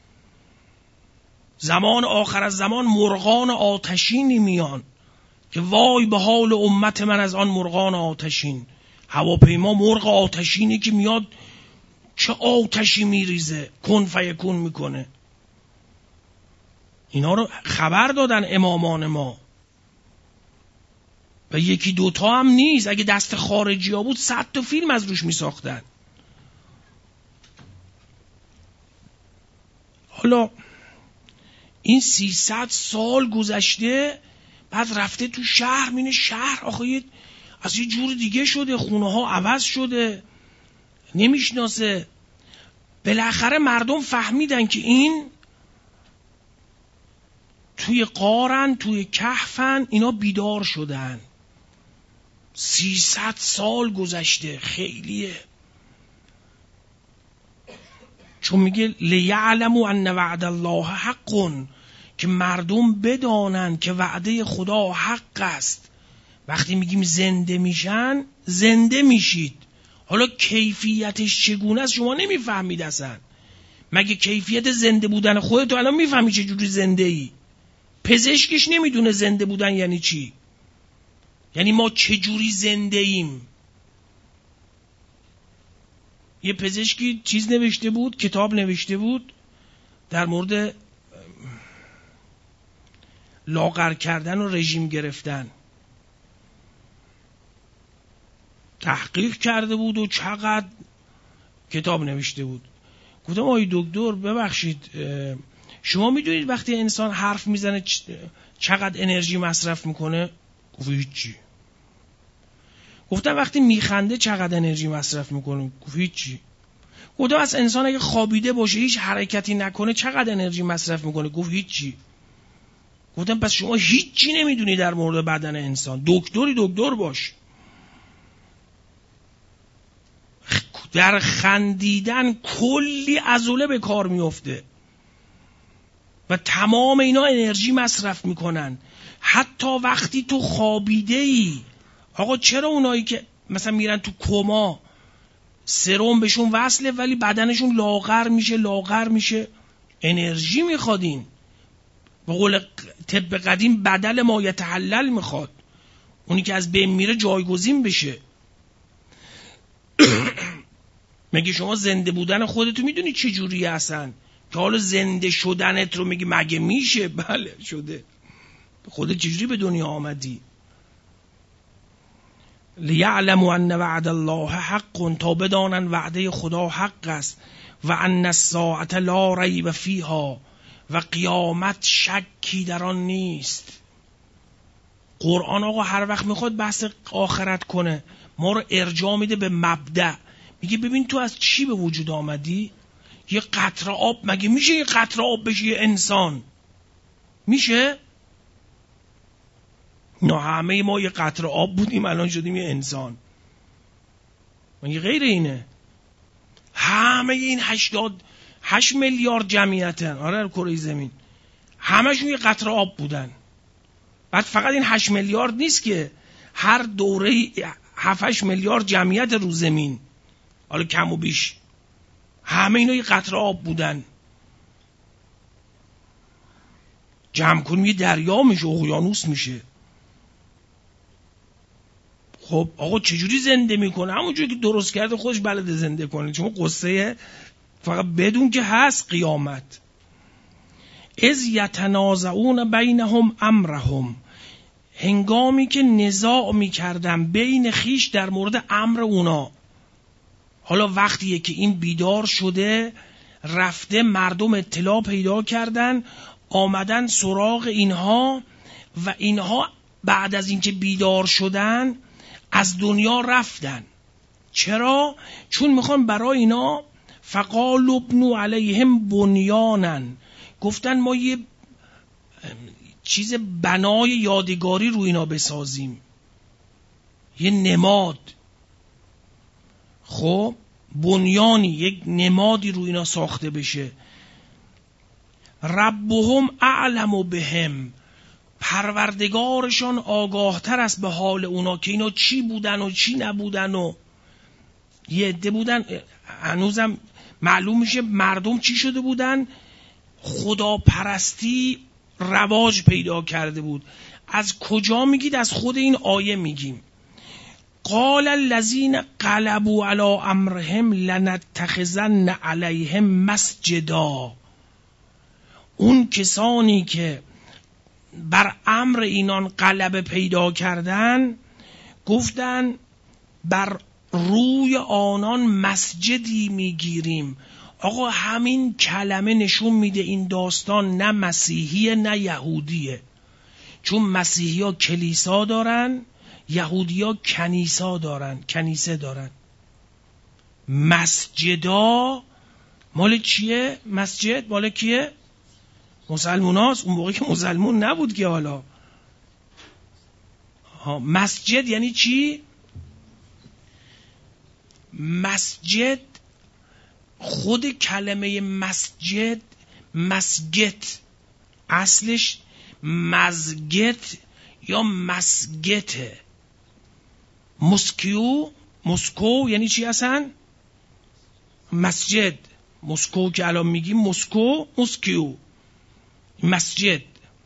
زمان آخر از زمان مرغان آتشینی میان که وای به حال امت من از آن مرغان آتشین. هواپیما مرغ آتشینی که میاد چه آتشی میریزه، کن فیکون میکنه. اینا رو خبر دادن امامان ما و یکی دوتا هم نیست. اگه دست خارجی ها بود 100 تا فیلم از روش میساختن. حالا این 300 سال گذشته، بعد رفته تو شهر، مینه شهر آخه از یه جور دیگه شده، خونه ها عوض شده، نمیشناسه. بالاخره مردم فهمیدن که این توی غارن، توی کهفن، اینا بیدار شدن. 300 سال گذشته، خیلیه. چون میگه لیعلموا ان وعد الله حق، که مردم بدانن که وعده خدا حق است. وقتی میگیم زنده میشن، زنده میشید. حالا کیفیتش چگونه است شما نمیفهمید اصلا. مگه کیفیت زنده بودن خودت تو الان میفهمی چه جوری زنده ای؟ پزشکش نمیدونه زنده بودن یعنی چی، یعنی ما چه جوری زنده ایم. یه پزشکی چیز نوشته بود، کتاب نوشته بود در مورد لاغر کردن و رژیم گرفتن. تحقیق کرده بود و چقدر کتاب نوشته بود. گفتم آی دکتر ببخشید، شما میدونید وقتی انسان حرف میزنه چقدر انرژی مصرف میکنه؟ گفت هیچی. گفتم وقتی میخنده چقدر انرژی مصرف میکنه؟ گفت هیچی. گفتم از انسان اگه خوابیده باشه هیچ حرکتی نکنه چقدر انرژی مصرف میکنه؟ گفت هیچی. گفتم پس شما هیچی نمیدونی در مورد بدن انسان، دکتر باش. در خندیدن کلی عضله به کار میفته و تمام اینا انرژی مصرف میکنن. حتی وقتی تو خوابیده ای. آقا چرا اونایی که مثلا میرن تو کما سرم بهشون وصله ولی بدنشون لاغر میشه؟ انرژی میخوادین. به قول طب قدیم بدل ما یتحلل میخواد، اونی که از بین میره جایگزین بشه. مگه شما زنده بودن خودتو میدونی چه جوریه اصلا که حالا زنده شدنت رو میگی مگه میشه؟ بله شده. خودت چجوری به دنیا آمدی؟ لیعلموا ان وعد الله حق، تا بدانن وعده خدا حق است. و ان الساعة لا ریب فیها، و قیامت شکی در آن نیست. قرآن آقا هر وقت میخواد بحث آخرت کنه ما رو ارجاع میده به مبدأ. میگه ببین تو از چی به وجود آمدی؟ یه قطره آب. مگه میشه یه قطره آب بشه یه انسان؟ میشه؟ نه، همه ما یه قطره آب بودیم الان شدیم یه انسان. مگه غیر اینه؟ همه این 8 میلیارد جمعیتن، آره کره زمین، همشون یه قطره آب بودن. بعد فقط این 8 میلیارد نیست که هر دوره 7-8 میلیارد جمعیت رو زمین، حالا کم و بیش، همه اینا یه قطره آب بودن. جمع کنیم یه دریا میشه، اقیانوس میشه. خب آقا چجوری زنده میکنه؟ همونجوری که درست کرده خودش بلده زنده کنه. چون قصه فقط بدون که هست قیامت. اذ یتنازعون بینهم امرهم، هنگامی که نزاع میکردن بین خیش در مورد امر اونا. حالا وقتیه که این بیدار شده رفته، مردم اطلاع پیدا کردن، آمدن سراغ اینها و اینها بعد از اینکه بیدار شدن از دنیا رفتن. چرا؟ چون میخوان برای اینا فقالوا ابنوا علیهم بنیانا، گفتن ما یه چیز بنای یادگاری رو اینا بسازیم، یه نماد. خب بنیانی، یک نمادی رو اینا ساخته بشه. ربهم اعلم بهم، پروردگارشان آگاه تر است به حال اونا که اینا چی بودن و چی نبودن. و یه عده بودن هنوزم معلوم میشه مردم چی شده بودن، خداپرستی رواج پیدا کرده بود. از کجا میگید؟ از خود این آیه میگیم. قال الذين غلبوا على امرهم لنتخذن علیهم مسجدا، اون کسانی که بر امر اینان غلبه پیدا کردن گفتن بر روی آنان مسجدی میگیریم. آقا همین کلمه نشون میده این داستان نه مسیحیه نه یهودیه، چون مسیحی ها کلیسا دارن، یهودی ها کنیسه دارن. مسجدا مال چیه؟ مسجد مال کیه؟ مسلمون هاست. اون موقعی که مسلمون نبود که. حالا مسجد یعنی چی؟ مسجد، خود کلمه مسجد، مسگت، اصلش مزگت یا مسگته. مسکو یعنی چی اصلا؟ مسجد. مسکو که الان میگیم مسکو مسجد.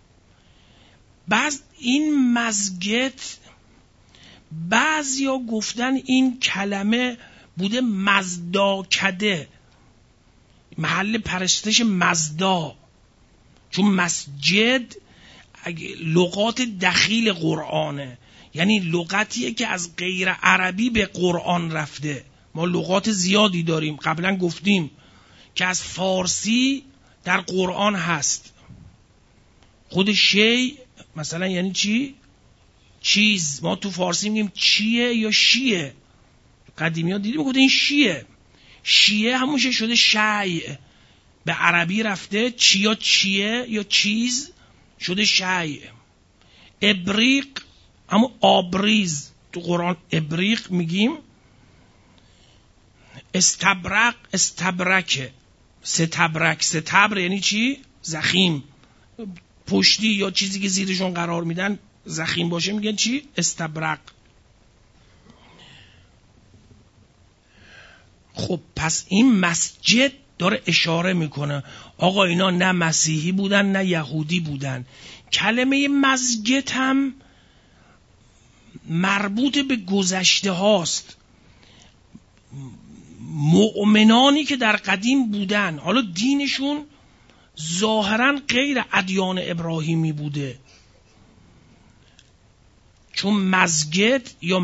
بعض این مسجد بعضیا گفتن این کلمه بوده مزداکده، محل پرستش مزدا، چون مسجد لغات دخیل قرآنه، یعنی لغتیه که از غیر عربی به قرآن رفته. ما لغات زیادی داریم، قبلا گفتیم که از فارسی در قرآن هست. خود شی مثلا یعنی چی؟ چیز. ما تو فارسی میگیم چیه یا شیه. قدیمی ها دیدیم گفتن این شیه همون شده شیء، به عربی رفته چیه یا چیز شده شیء. ابریق همون آبریز، تو قرآن ابریق میگیم. استبرکه، ستبر یعنی چی؟ زخیم، پشتی یا چیزی که زیرشون قرار میدن زخیم باشه میگن چی؟ استبرق. خب پس این مسجد داره اشاره میکنه آقا اینا نه مسیحی بودن نه یهودی بودن. کلمه مسجد هم مربوط به گذشته هاست، مؤمنانی که در قدیم بودن، حالا دینشون ظاهرا غیر ادیان ابراهیمی بوده، چون مسجد یا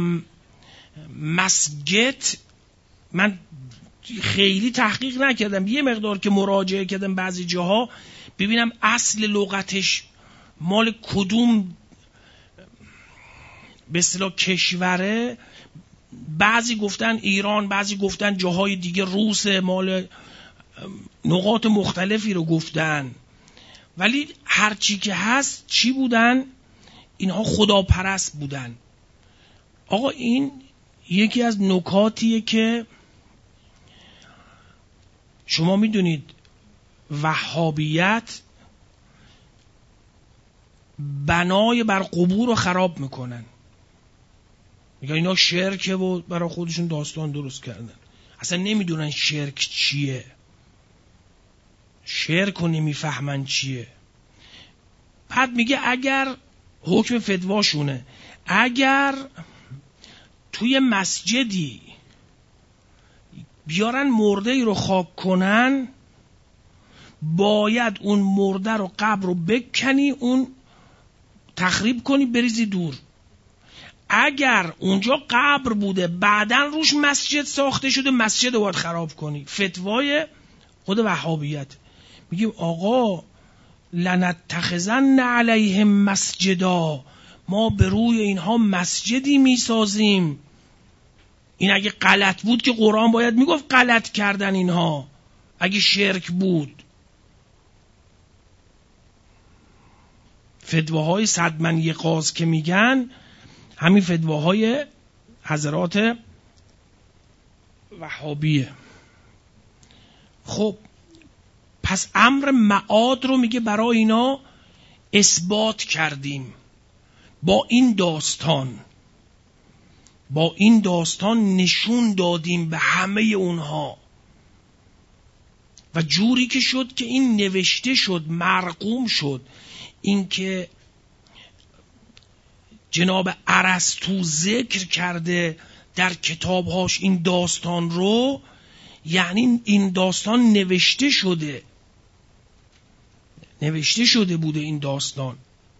مسجد من خیلی تحقیق نکردم، یه مقدار که مراجعه کردم بعضی جاها ببینم اصل لغتش مال کدوم به اصطلاح کشوره. بعضی گفتن ایران، بعضی گفتن جاهای دیگه روس، مال نقاط مختلفی رو گفتن. ولی هرچی که هست چی بودن؟ اینها خداپرست بودن. آقا این یکی از نکاتیه که شما میدونید وهابیت بنای بر قبور رو خراب میکنن، میگن اینا شرکه و برای خودشون داستان درست کردن، اصلا نمیدونن شرک چیه، شرک رو نمیفهمن چیه. بعد میگه اگر حکم فتواشونه، اگر توی مسجدی بیارن مرده ای رو خاک کنن باید اون مرده رو قبر رو بکنی، اون تخریب کنی بریزی دور. اگر اونجا قبر بوده بعدن روش مسجد ساخته شده مسجد رو باید خراب کنی. فتوای خود وهابیت. میگیم آقا لنتخذن علیهم مسجدا، ما به روی اینها مسجدی میسازیم. این اگه غلط بود که قرآن باید میگفت غلط کردن اینها، اگه شرک بود. فتواهای صدمن یقاظ که میگن همین فتواهای حضرات وهابیه. خب پس امر معاد رو میگه برای اینا اثبات کردیم با این داستان نشون دادیم به همه اونها. و جوری که شد که این نوشته شد، مرقوم شد، این که جناب ارسطو ذکر کرده در کتابهاش این داستان رو، یعنی این داستان نوشته شده بوده این داستان.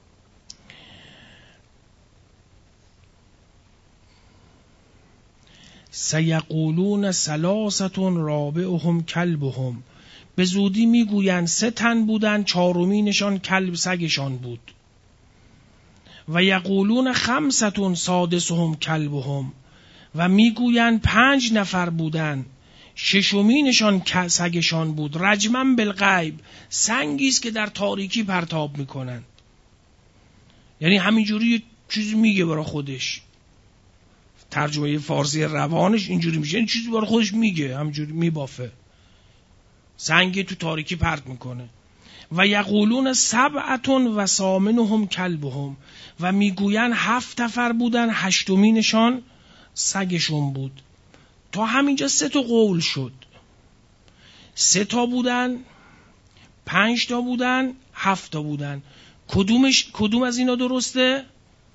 سیقولون ثلاثه رابعهم کلبهم، به زودی میگویند 3 تن بودن، 4مینشان کلب سگشان بود. و یقولون 5 سادسهم کلبهم، و میگویند 5 نفر بودن، 6مینشان سگشان بود. رجما بالغیب، سنگیست که در تاریکی پرتاب میکنند. یعنی همینجوری یه چیزی میگه برای خودش، ترجمه فارسی روانش اینجوری میشه، این چیزی برای خودش میگه، همینجوری میبافه، سنگ تو تاریکی پرت میکنه. و یقولون 7 و 8 کلبهم، و میگوین 7 نفر بودن، 8مینشان سگشون بود. تا همینجا 3 قول شد. 3 بودن، 5 بودن، 7 بودن. کدوم از اینا درسته؟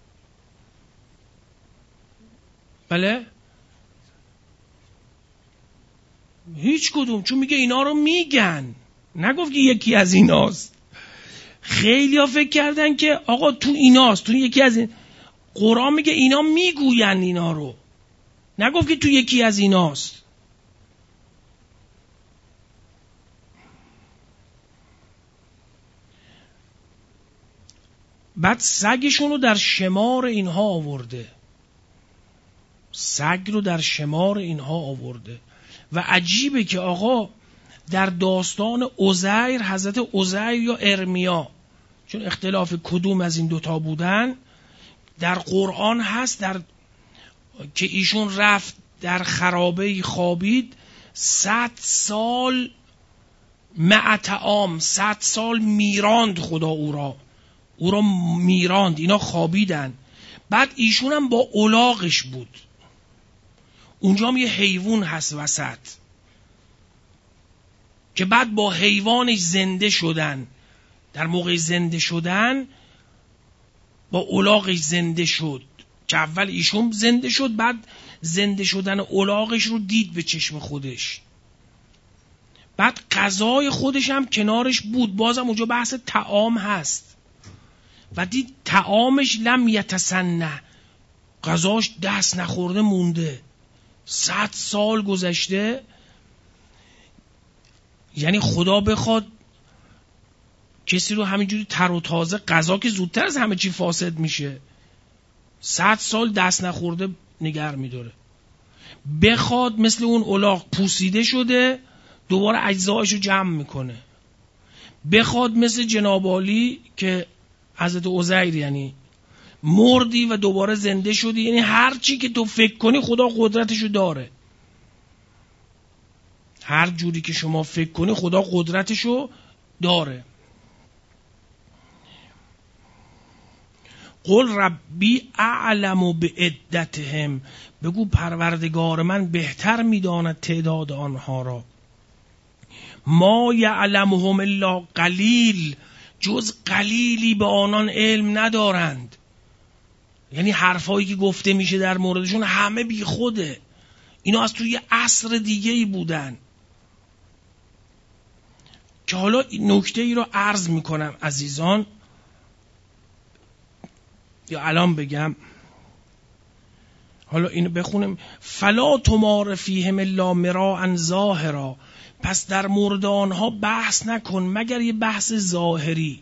بله؟ هیچ کدوم، چون میگه اینا رو میگن، نگفت که یکی از ایناست. خیلی ها فکر کردن که آقا تو ایناست، تو یکی از این. قرآن میگه اینا میگوین اینا رو، نگفت که تو یکی از ایناست. بعد سگشون رو در شمار اینها آورده، سگ رو در شمار اینها آورده. و عجیبه که آقا در داستان عزیر، حضرت عزیر یا ارمیا، چون اختلاف کدوم از این 2 بودن، در قرآن هست که ایشون رفت در خرابه خوابید 100 سال مع عام، 100 سال میراند خدا او را میراند، اینا خوابیدن. بعد ایشون هم با الاغش بود، اونجا هم یه حیوان هست وسط که بعد با حیوانش زنده شدن. در موقع زنده شدن با الاغش زنده شد، که اول ایشون زنده شد، بعد زنده شدن الاغش رو دید به چشم خودش. بعد غذای خودش هم کنارش بود، بازم اونجا بحث طعام هست. و دید طعامش لم یتسنه، غذاش دست نخورده مونده، 100 سال گذشته. یعنی خدا بخواد کسی رو همینجوری تر و تازه، غذا که زودتر از همه چی فاسد میشه، 100 سال دست نخورده نگر میداره. بخواد مثل اون الاغ پوسیده شده دوباره اجزایشو جمع میکنه. بخواد مثل جناب عالی که حضرت عزیر، یعنی مردی و دوباره زنده شدی، یعنی هر چی که تو فکر کنی خدا قدرتشو داره. هر جوری که شما فکر کنی خدا قدرتشو داره. قل ربی اعلم بعدتهم، بگو پروردگار من بهتر میداند تعداد آنها را. ما یعلمهم الا قلیل، جز قلیلی به آنان علم ندارند. یعنی حرفایی که گفته میشه در موردشون همه بی خوده، اینا از توی عصر دیگه ای بودن. که حالا نکته ای رو عرض میکنم عزیزان، یا الان بگم، حالا اینو بخونم. فلا تمار فیهم الا مراء ظاهرا، پس در مورد آنها بحث نکن مگر یه بحث ظاهری.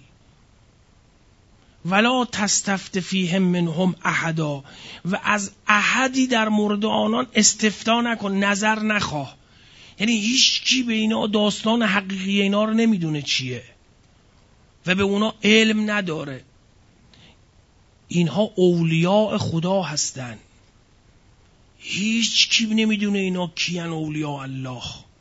ولا تستفت فیهم منهم احدا، و از احدی در مورد آنان استفتا نکن، نظر نخواه. یعنی هیچ کی به اینا داستان حقیقی اینا رو نمیدونه چیه و به اونا علم نداره. اینها اولیاء خدا هستن، هیچ کی نمیدونه اینا کیان اولیاء الله.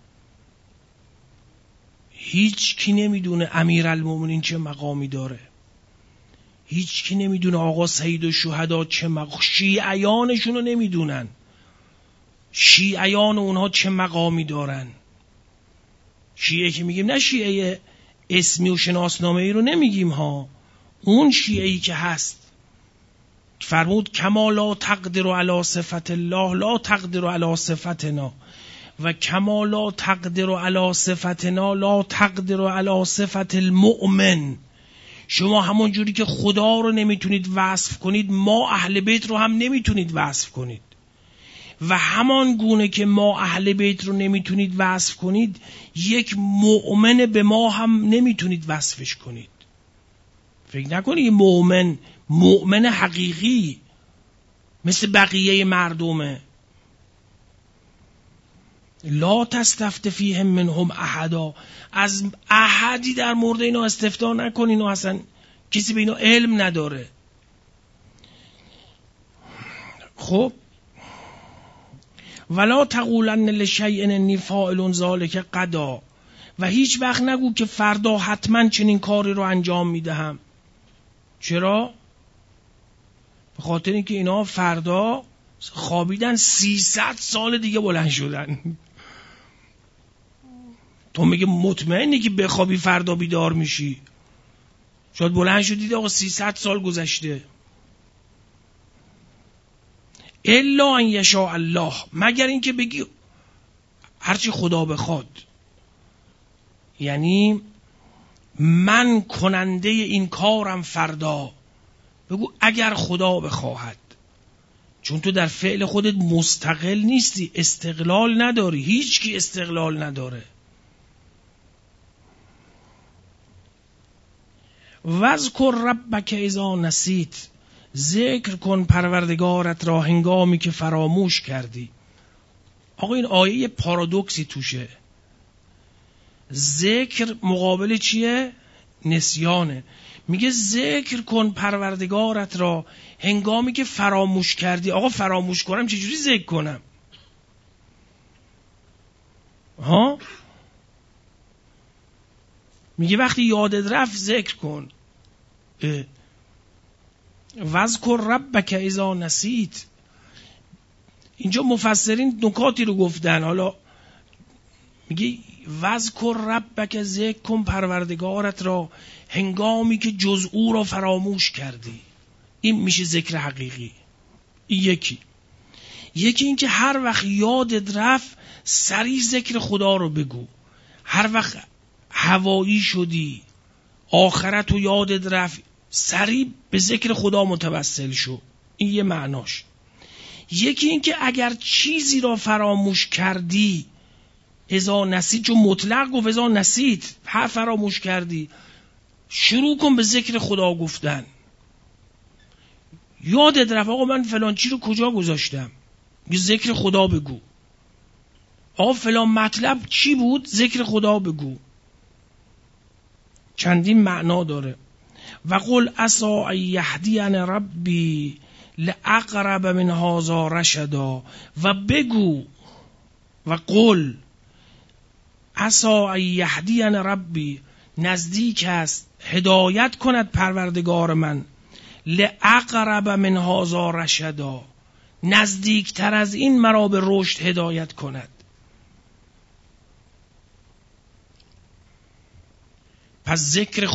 هیچ کی نمیدونه امیرالمومنین چه مقامی داره، هیچ کی نمیدونه آقا سید الشهدا چه مقامی، شیعیانشون رو نمیدونن، شیعیان اونها چه مقامی دارن. شیعه که میگیم نه شیعه اسمی و شناسنامه ای رو نمیگیم ها، اون شیعه‌ای که هست فرمود کما لا تقدر علی صفت الله لا تقدر علی صفتنا، و کما لا تقدر علی صفتنا لا تقدر علی صفت المؤمن. شما همون جوری که خدا رو نمیتونید وصف کنید، ما اهل بیت رو هم نمیتونید وصف کنید، و همان گونه که ما اهل بیت رو نمیتونید وصف کنید، یک مؤمن به ما هم نمیتونید وصفش کنید. فکر نکنید مؤمن حقیقی مثل بقیه مردمه. لا تستفت فیهم منهم احدا، از احدی در مورد اینا استفتا نکنین و اصلا کسی به اینا علم نداره. خب ولا تقولن لشیء انی فاعل ذلک غدا، و هیچ وقت نگو که فردا حتما چنین کاری رو انجام میدهم. چرا؟ به خاطر اینکه اینا فردا خوابیدن 300 سال دیگه بلند شدن. تو میگه مطمئنی که بخوابی فردا بیدار میشی؟ شاید بلند شدید آقا 300 سال گذشته. الا ان یشاء الله، مگر اینکه بگی هرچی خدا بخواد، یعنی من کننده این کارم فردا. بگو اگر خدا بخواهد، چون تو در فعل خودت مستقل نیستی، استقلال نداری، هیچ کی استقلال نداره. واذکر ربک اذا نسیت، ذکر کن پروردگارت را هنگامی که فراموش کردی. آقا این آیه پارادوکسی توشه. ذکر مقابل چیه؟ نسیانه. میگه ذکر کن پروردگارت را هنگامی که فراموش کردی. آقا فراموش کنم چجوری ذکر کنم؟ ها؟ میگه وقتی یادت رفت ذکر کن. واذکر ربک اذا نسیت. اینجا مفسرین نکاتی رو گفتن. حالا میگه واذکر ربک، ذکر کن پروردگارت را هنگامی که جز او را فراموش کردی. این میشه ذکر حقیقی. این یکی این که هر وقت یادت رفت سریع ذکر خدا رو بگو. هر وقت هوایی شدی، آخرت رو یادت رفت، سریع به ذکر خدا متوسل شو. این یه معناش. یکی این که اگر چیزی را فراموش کردی، اذا نسیت، چون مطلق گفت اذا نسیت، هر فراموش کردی شروع کن به ذکر خدا گفتن. یادت رفت آقا من فلان چی رو کجا گذاشتم، ذکر خدا بگو. آقا فلان مطلب چی بود، ذکر خدا بگو. چندین معنا داره. و قل عسى ان یهدینی ربی لاقرب من هذا رشدا، و بگو و قل عسى ان یهدینی ربی، نزدیک است هدایت کند پروردگار من، لاقرب من هذا رشدا، نزدیکتر از این مرا به رشد هدایت کند. پس ذکر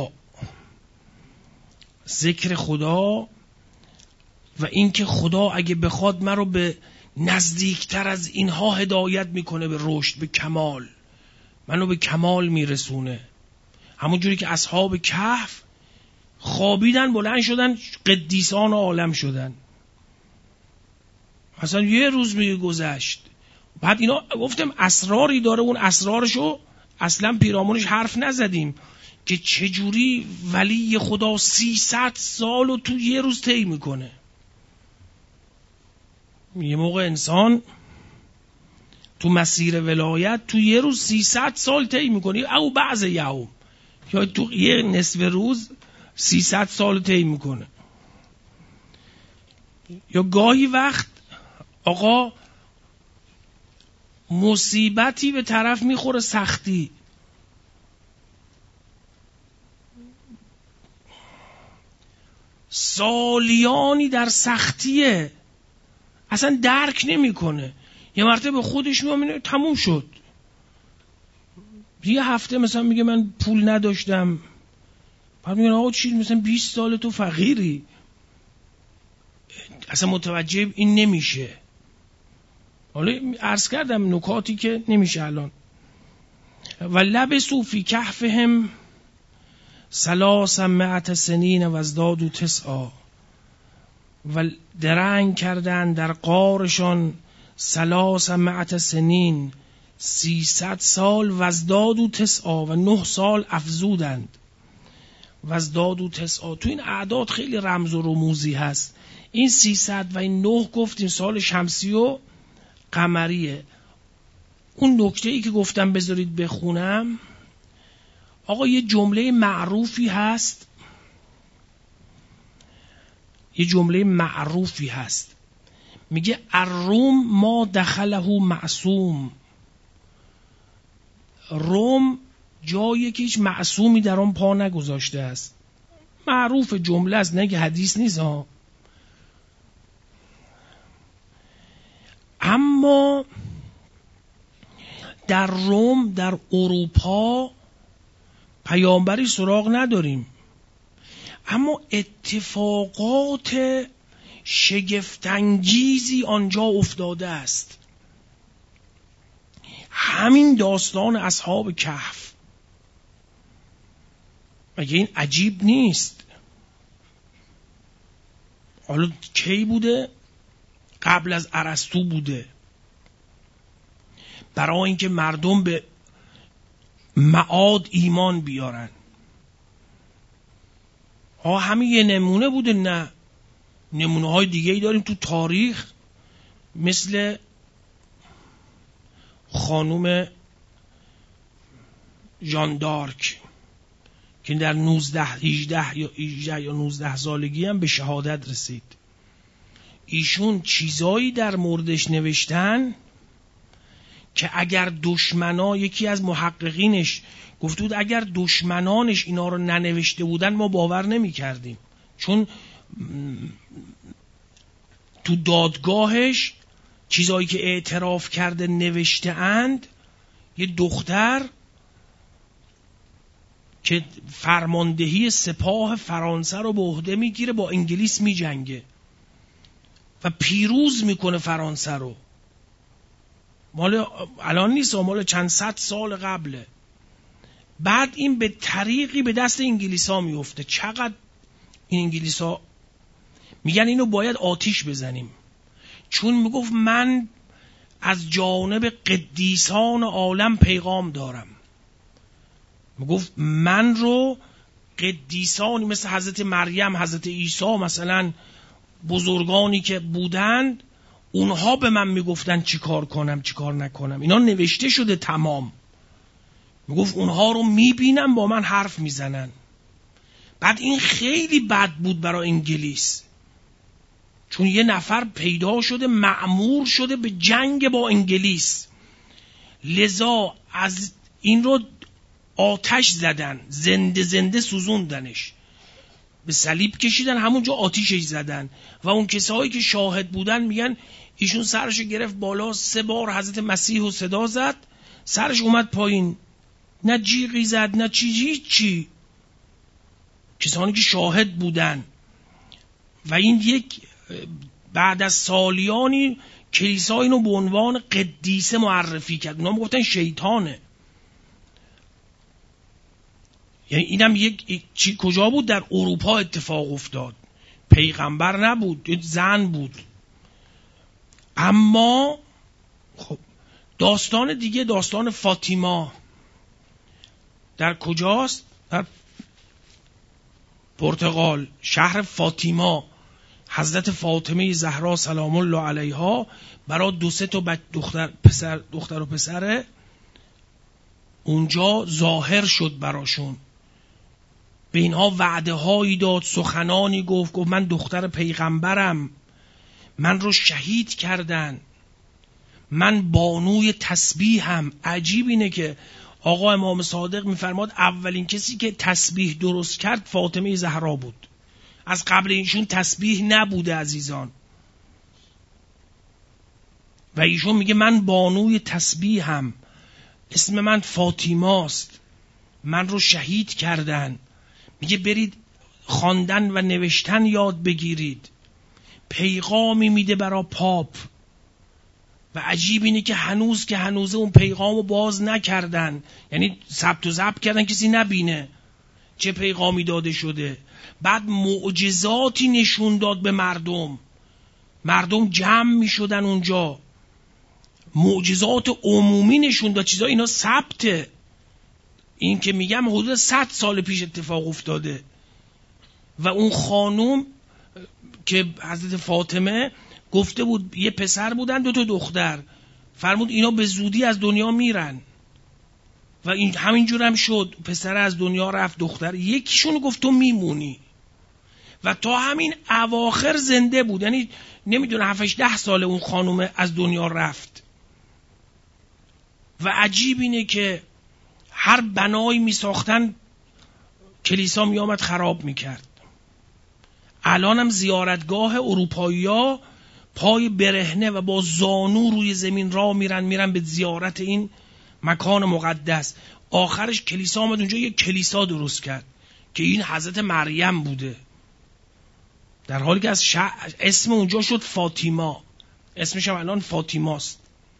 خدا و اینکه خدا اگه بخواد من رو به نزدیکتر از اینها هدایت میکنه به رشد، به کمال، منو به کمال میرسونه. همون جوری که اصحاب کهف خوابیدن بلند شدن قدیسان عالم شدن. مثلا یه روز میگه گذشت، بعد اینا گفتم اسراری داره، اون اسرارشو اصلا پیرامونش حرف نزدیم که چجوری ولی خدا 300 سالو تو یه روز طی میکنه. یه موقع انسان تو مسیر ولایت تو یه روز 300 سال طی میکنه، او بعض یوم، یا تو یه نصف روز 300 سال طی میکنه. یا گاهی وقت آقا مصیبتی به طرف میخوره، سختی، سالیانی در سختیه، اصلا درک نمیکنه. یه مرتبه خودش میگه تموم شد. یه هفته مثلا میگه من پول نداشتم، بعد میگه آقا چی، مثلا 20 سال تو فقیری، اصلا متوجه این نمیشه. حالا عرض کردم نکاتی که نمیشه الان. و لبسوا فی کهفهم 300 سنین و ازدادوا 9. و درنگ کردن در غارشان 300 سنین، 300 سال، و ازدادوا 9 و 9 سال افزودند. و ازدادوا 9. تو این اعداد خیلی رمز و رموزی هست. این 300 و این 9 گفتیم سال شمسی و قمریه. اون نکته ای که گفتم بذارید بخونم، آقا یه جمله معروفی هست، میگه الروم ما دخله معصوم. روم جایی که هیچ معصومی در آن پا نگذاشته است. معروف جمله است، نه که حدیث نیست ها. اما در روم، در اروپا پیامبری سراغ نداریم، اما اتفاقات شگفت‌انگیزی آنجا افتاده است. همین داستان اصحاب کهف، مگه این عجیب نیست؟ حالا کی بوده؟ قبل از ارسطو بوده. برای اینکه مردم به معاد ایمان بیارن. همین یه نمونه بوده؟ نه، نمونه های دیگه ای داریم تو تاریخ، مثل خانوم ژان دارک که در 18 یا 19 سالگی هم به شهادت رسید. ایشون چیزایی در موردش نوشتن که اگر دشمنا، یکی از محققینش گفت بود اگر دشمنانش اینا رو ننوشته بودن ما باور نمی کردیم، چون تو دادگاهش چیزایی که اعتراف کرده نوشته اند. یه دختر که فرماندهی سپاه فرانسه رو به عهده میگیره، با انگلیس میجنگه و پیروز میکنه فرانسه رو. مال الان نیست، مال چند صد سال قبله. بعد این به طریقی به دست انگلیسا میفته. چقدر این انگلیسا میگن اینو باید آتیش بزنیم، چون میگفت من از جانب قدیسان عالم پیغام دارم. میگفت من رو قدیسانی مثل حضرت مریم، حضرت عیسی، مثلا بزرگانی که بودند، اونها به من میگفتن چی کار کنم چی کار نکنم. اینا نوشته شده تمام. میگفت اونها رو میبینم با من حرف میزنن. بعد این خیلی بد بود برای انگلیس، چون یه نفر پیدا شده مأمور شده به جنگ با انگلیس، لذا از این رو آتش زدن، زنده زنده سوزوندنش، به صلیب کشیدن، همونجا آتیشش زدن. و اون کسایی که شاهد بودن میگن ایشون سرشو گرفت بالا، 3 بار حضرت مسیح رو صدا زد، سرش اومد پایین، نه جیغی زد نه چی. کسانی که شاهد بودن. و این یک بعد از سالیانی کلیسا اینو به عنوان قدیسه معرفی کرد. اونا میگفتن شیطانه. یعنی اینم یک کجا بود؟ در اروپا اتفاق افتاد. پیغمبر نبود، زن بود. اما خب داستان دیگه داستان فاطیما در کجاست؟ در پرتغال، شهر فاطیما. حضرت فاطمه زهرا سلام الله علیها برای 2-3 تا دختر و پسر اونجا ظاهر شد براشون، به اینها وعده هایی داد، سخنانی گفت من دختر پیغمبرم، من رو شهید کردن، من بانوی تسبیحم. عجیب اینه که آقا امام صادق میفرماد اولین کسی که تسبیح درست کرد فاطمه زهرا بود. از قبل ایشون تسبیح نبوده عزیزان. و ایشون میگه من بانوی تسبیحم، اسم من فاطیماست، من رو شهید کردن. میگه برید خواندن و نوشتن یاد بگیرید. پیغامی میده برای پاپ و عجیب اینه که هنوز اون پیغامو باز نکردن، یعنی ثبت و ضبط کردن کسی نبینه چه پیغامی داده شده. بعد معجزاتی نشون داد به مردم جمع میشدن اونجا، معجزات عمومی نشون داد، چیزا اینا ثبته. این که میگم حدود 100 سال پیش اتفاق افتاده. و اون خانوم که حضرت فاطمه گفته بود یه پسر بودن 2 تا دختر، فرمود اینا به زودی از دنیا میرن و این همینجور هم شد. پسر از دنیا رفت، دختر یکیشون گفت تو میمونی و تا همین اواخر زنده بود، یعنی نمیدونه 7-10 سال اون خانومه از دنیا رفت. و عجیب اینه که هر بنایی میساختن کلیسا میامد خراب میکرد. الان هم زیارتگاه اروپایی‌ها پای برهنه و با زانو روی زمین راه میرن به زیارت این مکان مقدس. آخرش کلیسا آمد اونجا یک کلیسا درست کرد که این حضرت مریم بوده، در حالی که از اسم اونجا شد فاطیما، اسمش هم الان فاطیماست.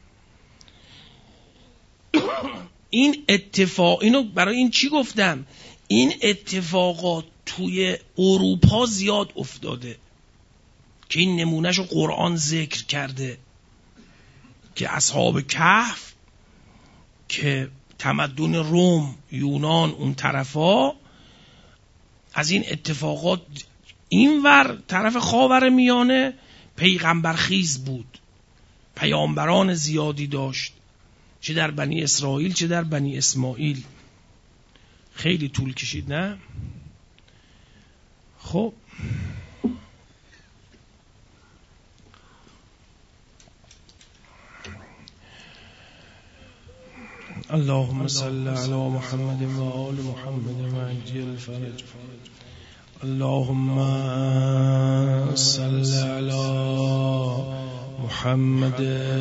این اتفاق، اینو برای این چی گفتم؟ این اتفاقات توی اروپا زیاد افتاده که این نمونهشو قرآن ذکر کرده که اصحاب کهف که تمدن روم، یونان اون طرفا، از این اتفاقات اینور طرف خاور میانه پیغمبرخیز بود، پیامبران زیادی داشت، چه در بنی اسرائیل چه در بنی اسماعیل. خیلی طول کشید نه؟ خب اللهم صل علی محمد و آل محمد و عجل فرج. اللهم صل علی محمد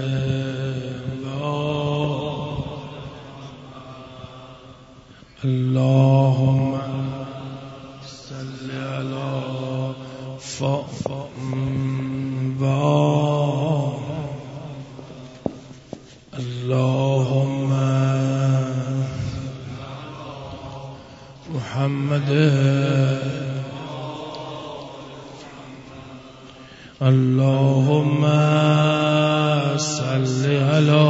اللهم صل علی اللهم محمد اللهم صل علی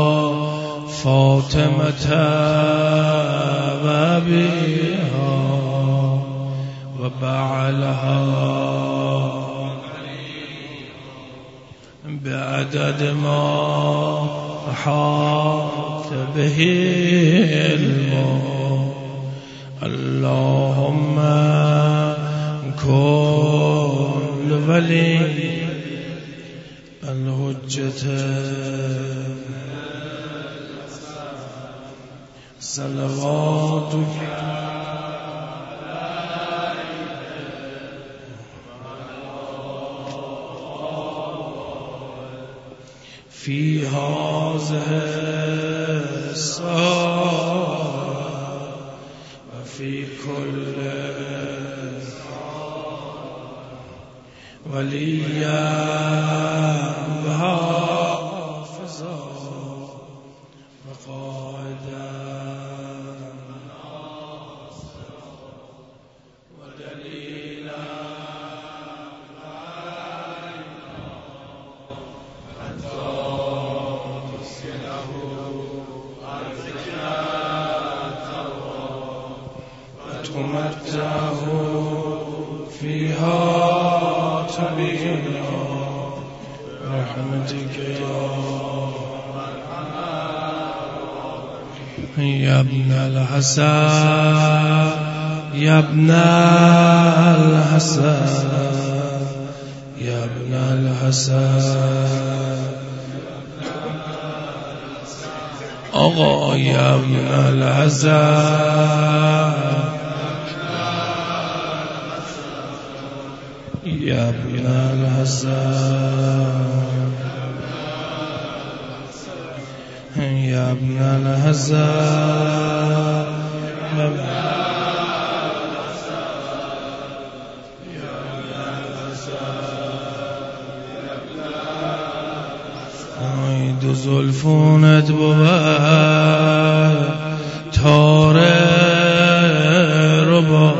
فاطمة و ابیها و بعلها بعدد ما احاط به علمه. اللهم كن ولي الحجة صلواتك في هذه الساعة وفي كل وليا وحافظا وقائدا ودليلا حتى تسكنه برحمتك يا ابن الحسن يا ابن الحسن يا ابن الحسن آقا يا ابن الحسن يا ابن الحسن يا ابن الحسن دو زلفونت بود تاره رو با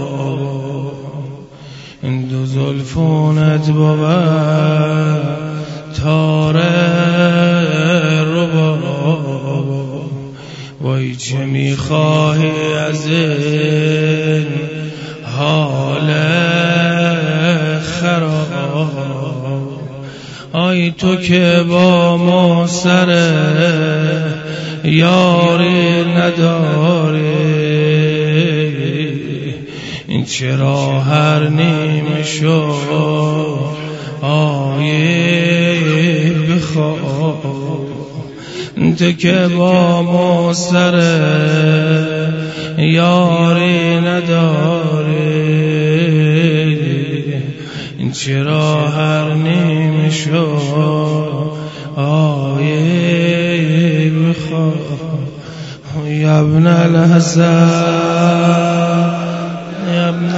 این دو زلفونت بود تاره رو با وای چه میخواهی از این حال خراب آی تو که با ما سر یاری نداری این چرا هر نیمه شو آیی بخواب تو که با ما سر یاری نداری این چرا هر نیمه شو آیی بخواب یا ابن الحسن یا ابن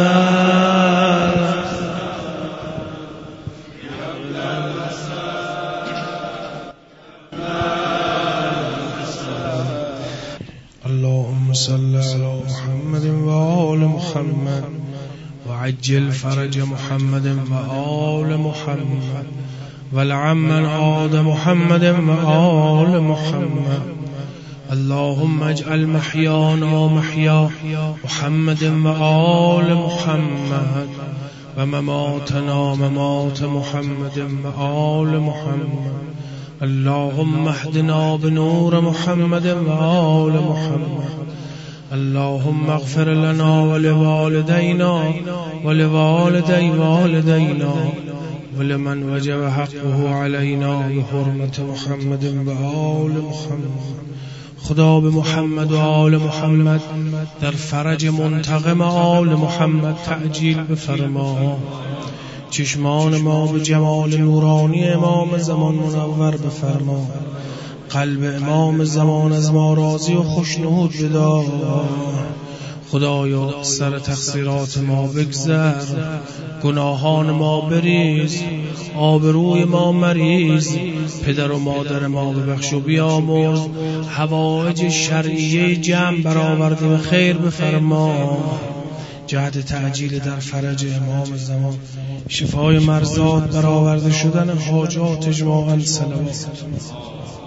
اللهم صل على محمد وآل محمد وعجل فرج محمد وآل محمد ولعن من عاد محمد وآل محمد اللهم اجعل محيانا محيا محمد وآل محمد ومماتنا ممات محمد وآل محمد اللهم اهدنا بنور محمد وآل محمد اللهم اغفر لنا ولوالدينا ولوالدي والدينا ولمن وجب حقه علينا بحرمة محمد وآل محمد خدا به محمد و آل محمد در فرج منتقم آل محمد تعجیل بفرما چشمان ما به جمال نورانی امام زمان منور بفرما قلب امام زمان از ما راضی و خوشنود بدار خدایا سر تقصیرات ما بگذر گناهان ما بریز آبروی ما مریز پدر و مادر ما ببخش و بیامرز حوائج شرعیه جمع برآورده خیر بفرما جهت تعجیل در فرج امام زمان شفای مرضات برآورده شدن حاجات اجماعاً صلوات